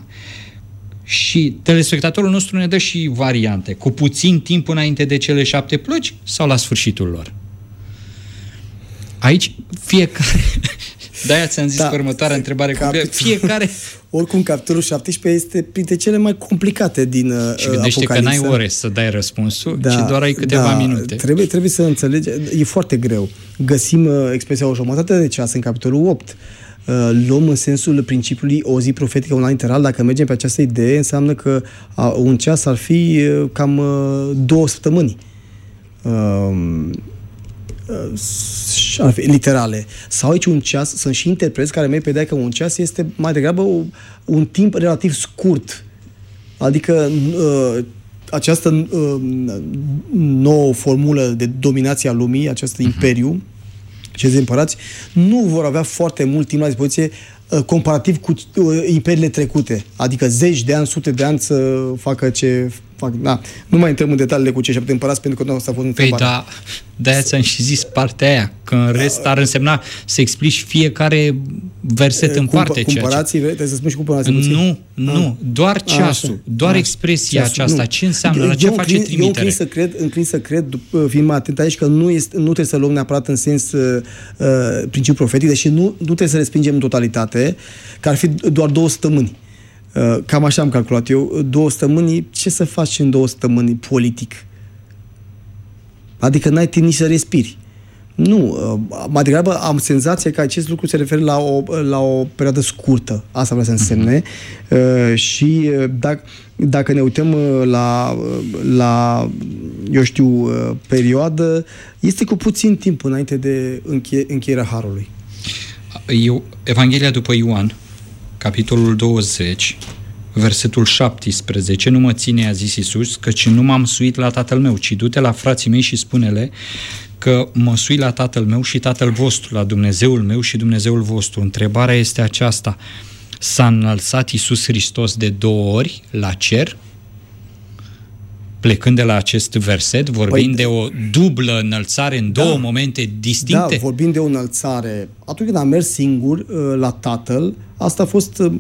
Speaker 2: și telespectatorul nostru ne dă și variante, cu puțin timp înainte de cele șapte plăci sau la sfârșitul lor. Aici fiecare De-aia ți-am zis
Speaker 3: Da.
Speaker 2: că următoarea întrebare.
Speaker 3: Capitol-
Speaker 2: Fiecare...
Speaker 3: Oricum, capitolul șaptesprezece este printre cele mai complicate din uh,
Speaker 2: Și gândește
Speaker 3: Apocalipsa.
Speaker 2: că n-ai ore să dai răspunsul, ci doar ai câteva
Speaker 3: da,
Speaker 2: minute.
Speaker 3: Trebuie, trebuie să înțelegi, e foarte greu. Găsim uh, expresia o jumătate de ceas în capitolul opt. Uh, luăm în sensul principiului o zi profetică, un an literal. Dacă mergem pe această idee, înseamnă că uh, un ceas ar fi uh, cam uh, două săptămâni. Uh, uh, ar fi literale. Sau aici un ceas, sunt și interpreți care merg pe ideea că un ceas este mai degrabă o, un timp relativ scurt. Adică uh, această uh, nouă formulă de dominație a lumii, acest imperiu, cei împărați, nu vor avea foarte mult timp la dispoziție uh, comparativ cu uh, imperiile trecute. Adică zeci de ani, sute de ani să facă ce fac. Da. Nu mai intrăm în detaliile cu cei șapte împărați, pentru că nu asta a fost
Speaker 2: Păi
Speaker 3: întrebarea.
Speaker 2: da, de-aia ți-am și zis partea aia, că în rest ar însemna să explici fiecare verset în parte. ceea ce-
Speaker 3: Comparații, trebuie să spun și comparații.
Speaker 2: Nu, nu, doar ceasul,
Speaker 3: așa.
Speaker 2: doar
Speaker 3: Așa.
Speaker 2: expresia
Speaker 3: Ceasul,
Speaker 2: aceasta,
Speaker 3: nu.
Speaker 2: ce înseamnă, la
Speaker 3: Eu
Speaker 2: ce
Speaker 3: înclin-
Speaker 2: face
Speaker 3: Eu
Speaker 2: trimitere?
Speaker 3: înclin să cred, înclin să cred, după- fiind mai atent aici, că nu, este, nu trebuie să luăm neapărat în sens uh, principiul profetic, deși nu, nu trebuie să respingem în totalitate, că ar fi doar două săptămâni. Uh, cam așa am calculat eu. Două săptămâni, ce să faci în două săptămâni politic? Adică n-ai timp nici să respiri. Nu, uh, mai degrabă am senzația că acest lucru se referă la o, la o perioadă scurtă. Asta vrea să însemne. Uh, și uh, dacă, dacă ne uităm uh, la, uh, la, eu știu, uh, perioadă, este cu puțin timp înainte de înche- încheierea Harului.
Speaker 2: Eu, Evanghelia după Ioan, capitolul douăzeci, versetul șaptesprezece, nu mă ține, a zis Iisus, căci nu m-am suit la tatăl meu, ci du-te la frații mei și spune-le că mă sui la tatăl meu și tatăl vostru, la Dumnezeul meu și Dumnezeul vostru. Întrebarea este aceasta: s-a înălțat Iisus Hristos de două ori la cer? Plecând de la acest verset, vorbind
Speaker 3: Păi,
Speaker 2: de o dublă înălțare în două
Speaker 3: da.
Speaker 2: momente distincte?
Speaker 3: Da, vorbim de o înălțare. Atunci când a mers singur uh, la Tatăl, asta a fost uh,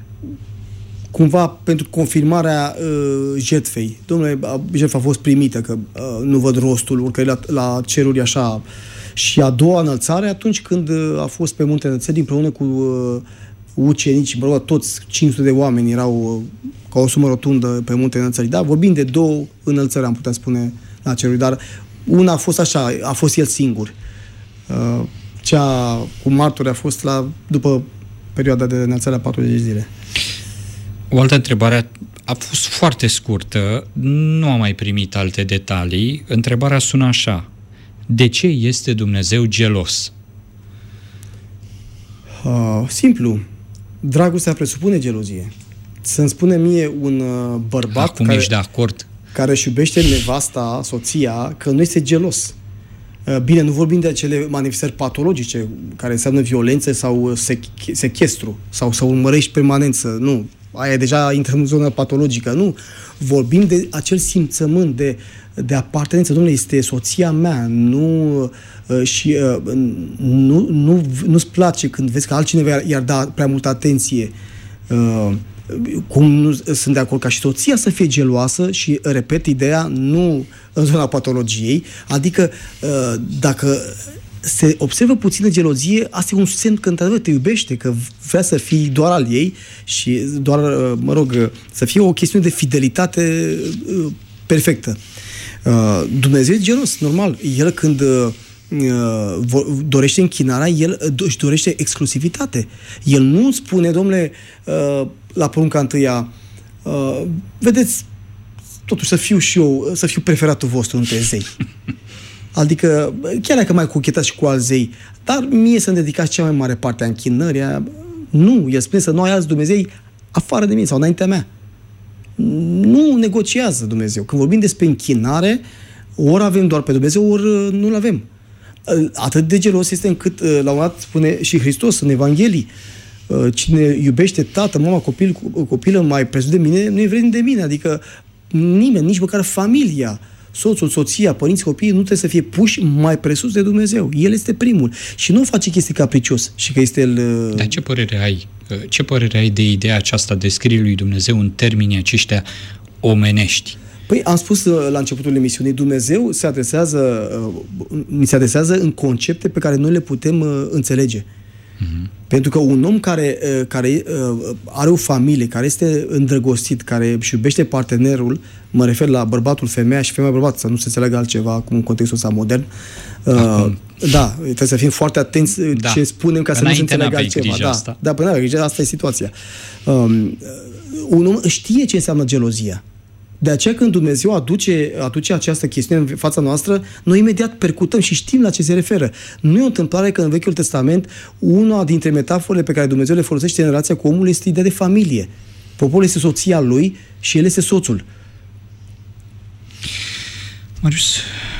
Speaker 3: cumva pentru confirmarea uh, jertfei. Domnule, uh, jertfa a fost primită, că uh, nu văd rostul urcării la, la ceruri așa. Și a doua înălțare, atunci când uh, a fost pe muntele Înălțării împreună cu uh, ucenici, mă rog, toți cinci sute de oameni erau uh, ca o sumă rotundă pe muntele Înălțării. Da, vorbim de două înălțări, am putea spune, la ceruri, dar una a fost așa, a fost el singur. Uh, cea cu martori a fost la, după perioada de înălțare a patruzeci de zile.
Speaker 2: O altă întrebare a fost foarte scurtă, nu am mai primit alte detalii. Întrebarea sună așa: de ce este Dumnezeu gelos?
Speaker 3: Uh, simplu. Dragostea presupune gelozie. Să-mi spune mie un uh, bărbat
Speaker 2: Acum
Speaker 3: care,
Speaker 2: ești de acord?
Speaker 3: care își iubește nevasta, soția, că nu este gelos. Uh, bine, nu vorbim de acele manifestări patologice care înseamnă violență sau sech- sechestru sau să urmărești permanență. Nu. Aia deja intră în zona patologică. Nu. Vorbim de acel simțământ de, de apartenență. Dom'le, este soția mea. Nu, uh, și uh, nu, nu, nu-ți place când vezi că altcineva i-ar da prea multă atenție. Uh, cum nu sunt de acord ca și soția să fie geloasă și, repet, ideea nu în zona patologiei. Adică, uh, dacă se observă puțină gelozie, asta e un semn că într-adevăr te iubește, că vrea să fii doar al ei și doar, mă rog, să fie o chestiune de fidelitate perfectă. Dumnezeu e gelos, normal. El când dorește închinarea, el își dorește exclusivitate. El nu spune, domnule, la porunca întâia, vedeți, totuși să fiu și eu, să fiu preferatul vostru între zei. Adică, chiar dacă mai cochetați și cu alți zei, dar mie să-mi dedicați cea mai mare parte a închinării, nu, el spune să nu ai alți Dumnezei afară de mine sau înaintea mea. Nu negociază Dumnezeu. Când vorbim despre închinare, ori avem doar pe Dumnezeu, ori nu-L avem. Atât de gelos este încât, la un moment dat, spune și Hristos în Evanghelii, cine iubește tată, mama, copil, copilă mai presus de mine, nu e vrednic de mine. Adică nimeni, nici măcar familia, soțul, soția, părinții, copiii nu trebuie să fie puși mai presus de Dumnezeu. El este primul. Și nu face chestii capricios și că este el...
Speaker 2: Dar ce părere ai? Ce părere ai de ideea aceasta de scrierii lui Dumnezeu în termenii aceștia omenești?
Speaker 3: Păi am spus la începutul emisiunii, Dumnezeu se adresează, ni se adresează în concepte pe care noi le putem înțelege. Uh-huh. Pentru că un om care, care are o familie, care este îndrăgostit, care își iubește partenerul, mă refer la bărbatul, femeia și femeia bărbat, să nu se înțeleagă altceva acum în contextul ăsta modern. Acum. Da, trebuie să fim foarte atenți da. ce spunem ca să nu se înțeleagă altceva. Da, asta. da, până la grijă, asta e situația. Um, un om știe ce înseamnă gelozia. De aceea când Dumnezeu aduce, aduce această chestiune în fața noastră, noi imediat percutăm și știm la ce se referă. Nu e o întâmplare că în Vechiul Testament una dintre metaforele pe care Dumnezeu le folosește în relația cu omul este ideea de familie. Poporul este soția lui și el este soțul.
Speaker 2: Marius,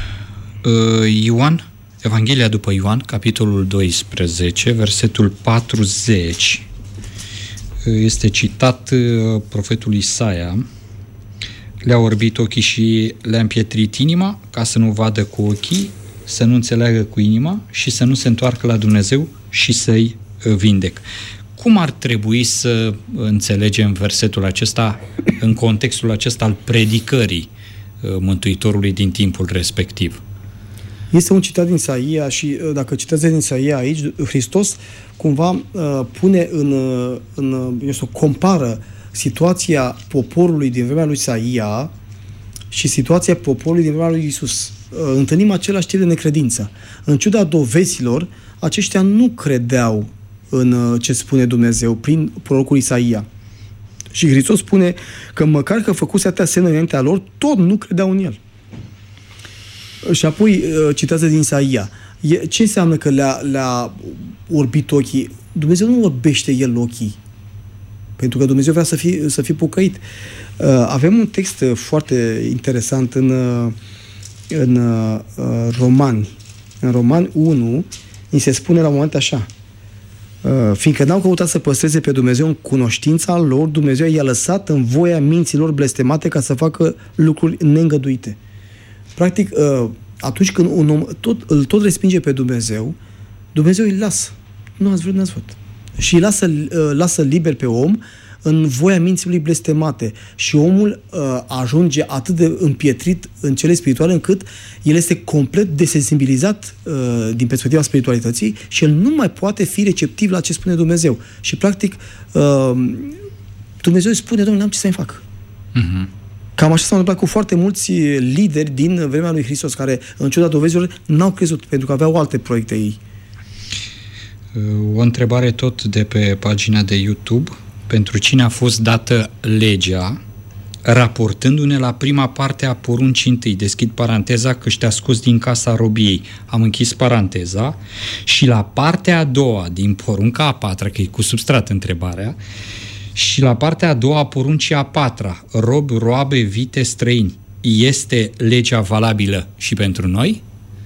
Speaker 2: Ioan, Evanghelia după Ioan, capitolul doisprezece, versetul patruzeci, este citat profetul Isaia: le-a orbit ochii și le-a împietrit inima, ca să nu vadă cu ochii, să nu înțeleagă cu inima și să nu se întoarcă la Dumnezeu și să-i vindec. Cum ar trebui să înțelegem versetul acesta în contextul acesta al predicării Mântuitorului din timpul respectiv?
Speaker 3: Este un citat din Isaia și dacă citează din Isaia aici, Hristos cumva pune în, în eu știu, compară situația poporului din vremea lui Isaia și situația poporului din vremea lui Iisus. Întâlnim același tip de necredință. În ciuda dovezilor, aceștia nu credeau în ce spune Dumnezeu prin prorocul Isaia. Și Hristos spune că măcar că făcuse atâtea semne înaintea lor, tot nu credeau în el. Și apoi citează din Isaia. Ce înseamnă că le-a, le-a orbit ochii? Dumnezeu nu orbește el ochii. Pentru că Dumnezeu vrea să fie, să fie pocăit. Avem un text foarte interesant în, în Romani. În Romani unu, ni se spune la un moment așa: fiindcă n-au căutat să păstreze pe Dumnezeu în cunoștința lor, Dumnezeu i-a lăsat în voia minților blestemate ca să facă lucruri neîngăduite. Practic, atunci când un om tot, îl tot respinge pe Dumnezeu, Dumnezeu îi lasă. Nu ați vrut, n-ați vrut. Și îi lasă, lasă liber pe om în voia minții lui blestemate. Și omul uh, ajunge atât de împietrit în cele spirituale încât el este complet desensibilizat uh, din perspectiva spiritualității și el nu mai poate fi receptiv la ce spune Dumnezeu. Și practic uh, Dumnezeu îi spune: Domnule, n-am ce să-mi fac. Uh-huh. Cam așa s-a întâmplat cu foarte mulți lideri din vremea lui Hristos, care, în ciuda dovezilor, n-au crezut, pentru că aveau alte proiecte ei.
Speaker 2: O întrebare tot de pe pagina de YouTube. Pentru cine a fost dată legea, raportându-ne la prima parte a poruncii întâi? Deschid paranteza, că te-a scos din casa robiei. Am închis paranteza. Și la partea a doua din porunca a patra, că e cu substrat întrebarea, și la partea a doua a poruncii a patra, robi, roabe, vite, străini, este legea valabilă și pentru noi?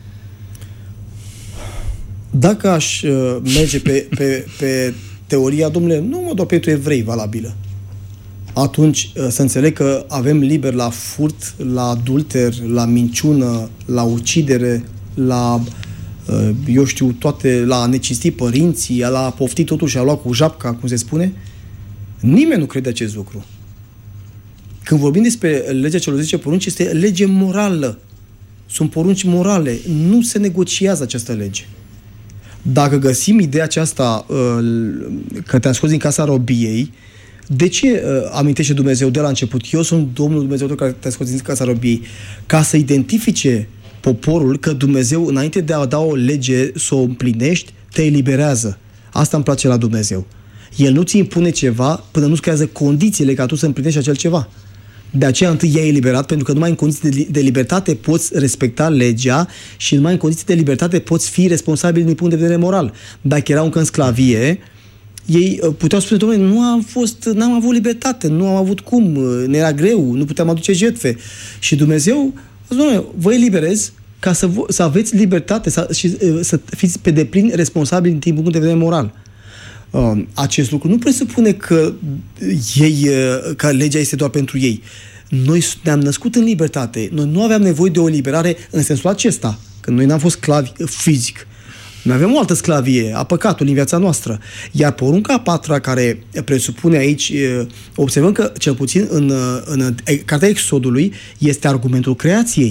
Speaker 3: Dacă aș uh, merge pe, pe, pe teoria, domnule, nu mă doar pentru evrei valabilă, atunci uh, să înțeleg că avem liber la furt, la adulter, la minciună, la ucidere, la, uh, eu știu, toate, la a necinsti părinții, la a pofti totul și a lua cu japca, cum se spune. Nimeni nu crede acest lucru. Când vorbim despre legea celor zece porunci, este lege morală. Sunt porunci morale. Nu se negociază această lege. Dacă găsim ideea aceasta că te-am scos din casa robiei, de ce amintește Dumnezeu de la început? Eu sunt Domnul Dumnezeu tău care te-a scos din casa robiei. Ca să identifice poporul că Dumnezeu, înainte de a da o lege să o împlinești, te eliberează. Asta îmi place la Dumnezeu. El nu ți impune ceva până nu-ți creează condițiile ca tu să împlinești acel ceva. De aceea întâi i-ai eliberat, pentru că numai în condiții de, de libertate poți respecta legea și numai în condiții de libertate poți fi responsabil din punct de vedere moral. Dacă erau încă în sclavie, ei puteau spune: domnule, nu am fost, n-am avut libertate, nu am avut cum, ne era greu, nu puteam aduce jertfe. Și Dumnezeu, domnule, vă eliberez ca să, să aveți libertate să, și să fiți pe deplin responsabili din punct de vedere moral. Acest lucru nu presupune că ei, că legea este doar pentru ei. Noi ne-am născut în libertate. Noi nu aveam nevoie de o eliberare în sensul acesta, că noi n-am fost sclavi fizic. Noi avem o altă sclavie a păcatului în viața noastră. Iar porunca a patra, care presupune aici, observăm că cel puțin în, în cartea Exodului este argumentul creației.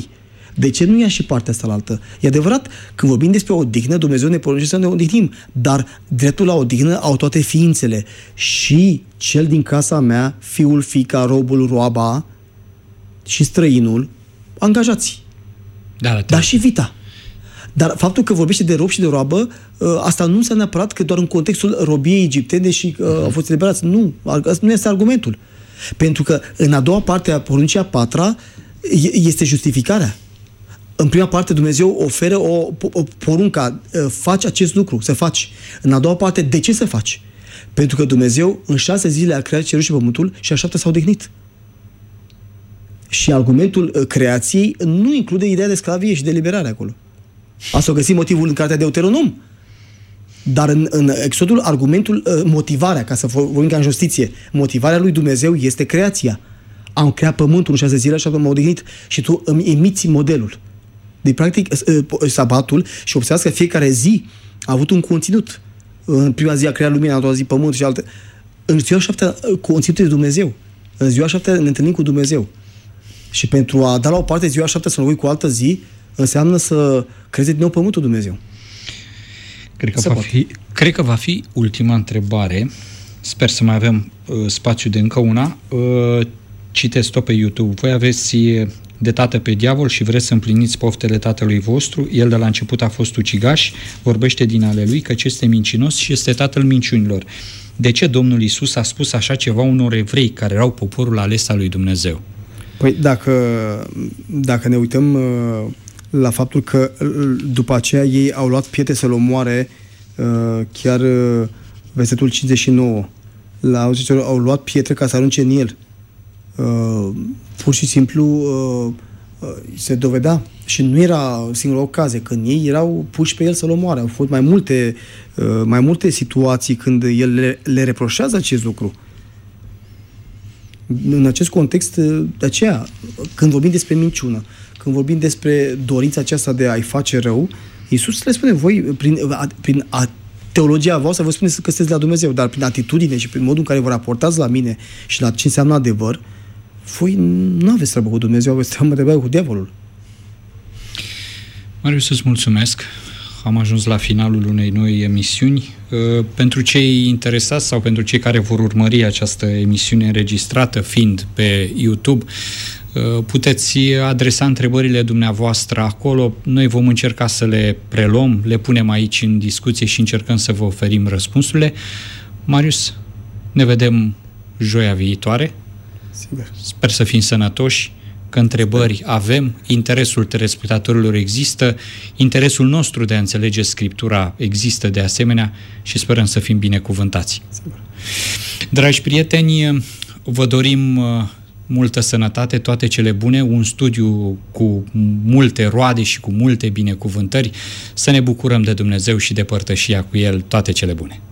Speaker 3: De ce nu ia și partea asta la altă? E adevărat, când vorbim despre odihnă, Dumnezeu ne poruncește să ne odihnim, dar dreptul la odihnă au toate ființele. Și cel din casa mea, fiul, fiica, robul, roaba și străinul, angajați.
Speaker 2: Da, da,
Speaker 3: dar și vita. Dar faptul că vorbește de rob și de roabă, asta nu înseamnă neapărat că doar în contextul robiei egiptene și uh, au fost eliberați. Nu, asta nu este argumentul. Pentru că în a doua parte a poruncii a patra este justificarea. În prima parte Dumnezeu oferă o, o poruncă, faci acest lucru, să faci. În a doua parte, de ce să faci? Pentru că Dumnezeu în șase zile a creat cerul și pământul și a șaptea s-a odihnit. Și argumentul creației nu include ideea de sclavie și de liberare acolo. Asta o găsim motivul în cartea Deuteronom. Dar în, în Exodul, argumentul, motivarea, ca să vorbim ca în justiție, motivarea lui Dumnezeu este creația. Am creat pământul în șase zile și m-am odihnit și tu îmi emiți modelul. Deci, practic, sabatul, și observați că fiecare zi a avut un conținut. În prima zi a creat lumina, în a doua zi pământul și alte. În ziua șaptea, conținutul de Dumnezeu. În ziua șaptea ne întâlnim cu Dumnezeu. Și pentru a da la o parte ziua șaptea să înlocui cu o altă zi, înseamnă să creeze din nou pământul Dumnezeu.
Speaker 2: Cred că, va fi, cred că va fi ultima întrebare. Sper să mai avem uh, spațiu de încă una. Uh, citesc-o pe YouTube. Voi aveți de tată pe diavol și vreți să împliniți poftele tatălui vostru. El de la început a fost ucigaș, vorbește din ale lui căci este mincinos și este tatăl minciunilor. De ce Domnul Iisus a spus așa ceva unor evrei care erau poporul ales al lui Dumnezeu?
Speaker 3: Păi dacă, dacă ne uităm uh, la faptul că după aceea ei au luat pietre să-l omoare, uh, chiar uh, versetul cincizeci și nouă, la, au luat pietre ca să arunce în el. Uh, pur și simplu uh, uh, se dovedea și nu era singura ocazie când ei erau puși pe el să-l omoare. Au fost mai multe, uh, mai multe situații când el le, le reproșează acest lucru. În acest context, de aceea, când vorbim despre minciună, când vorbim despre dorința aceasta de a-i face rău, Iisus le spune, voi, prin, prin a, teologia voastră, vă spuneți că sunteți la Dumnezeu, dar prin atitudine și prin modul în care vă raportați la mine și la ce înseamnă adevăr, voi nu aveți treabă cu Dumnezeu, aveți treabă cu diavolul.
Speaker 2: Marius, îți mulțumesc. Am ajuns la finalul unei noi emisiuni. Pentru cei interesați sau pentru cei care vor urmări această emisiune înregistrată, fiind pe YouTube, puteți adresa întrebările dumneavoastră acolo. Noi vom încerca să le preluăm, le punem aici în discuție și încercăm să vă oferim răspunsurile. Marius, ne vedem joia viitoare.
Speaker 3: Sigur.
Speaker 2: Sper să fim sănătoși, că întrebări avem, interesul telespectatorilor există, interesul nostru de a înțelege Scriptura există de asemenea și sperăm să fim binecuvântați.
Speaker 3: Sigur.
Speaker 2: Dragi prieteni, vă dorim multă sănătate, toate cele bune, un studiu cu multe roade și cu multe binecuvântări, să ne bucurăm de Dumnezeu și de părtășia cu El, toate cele bune.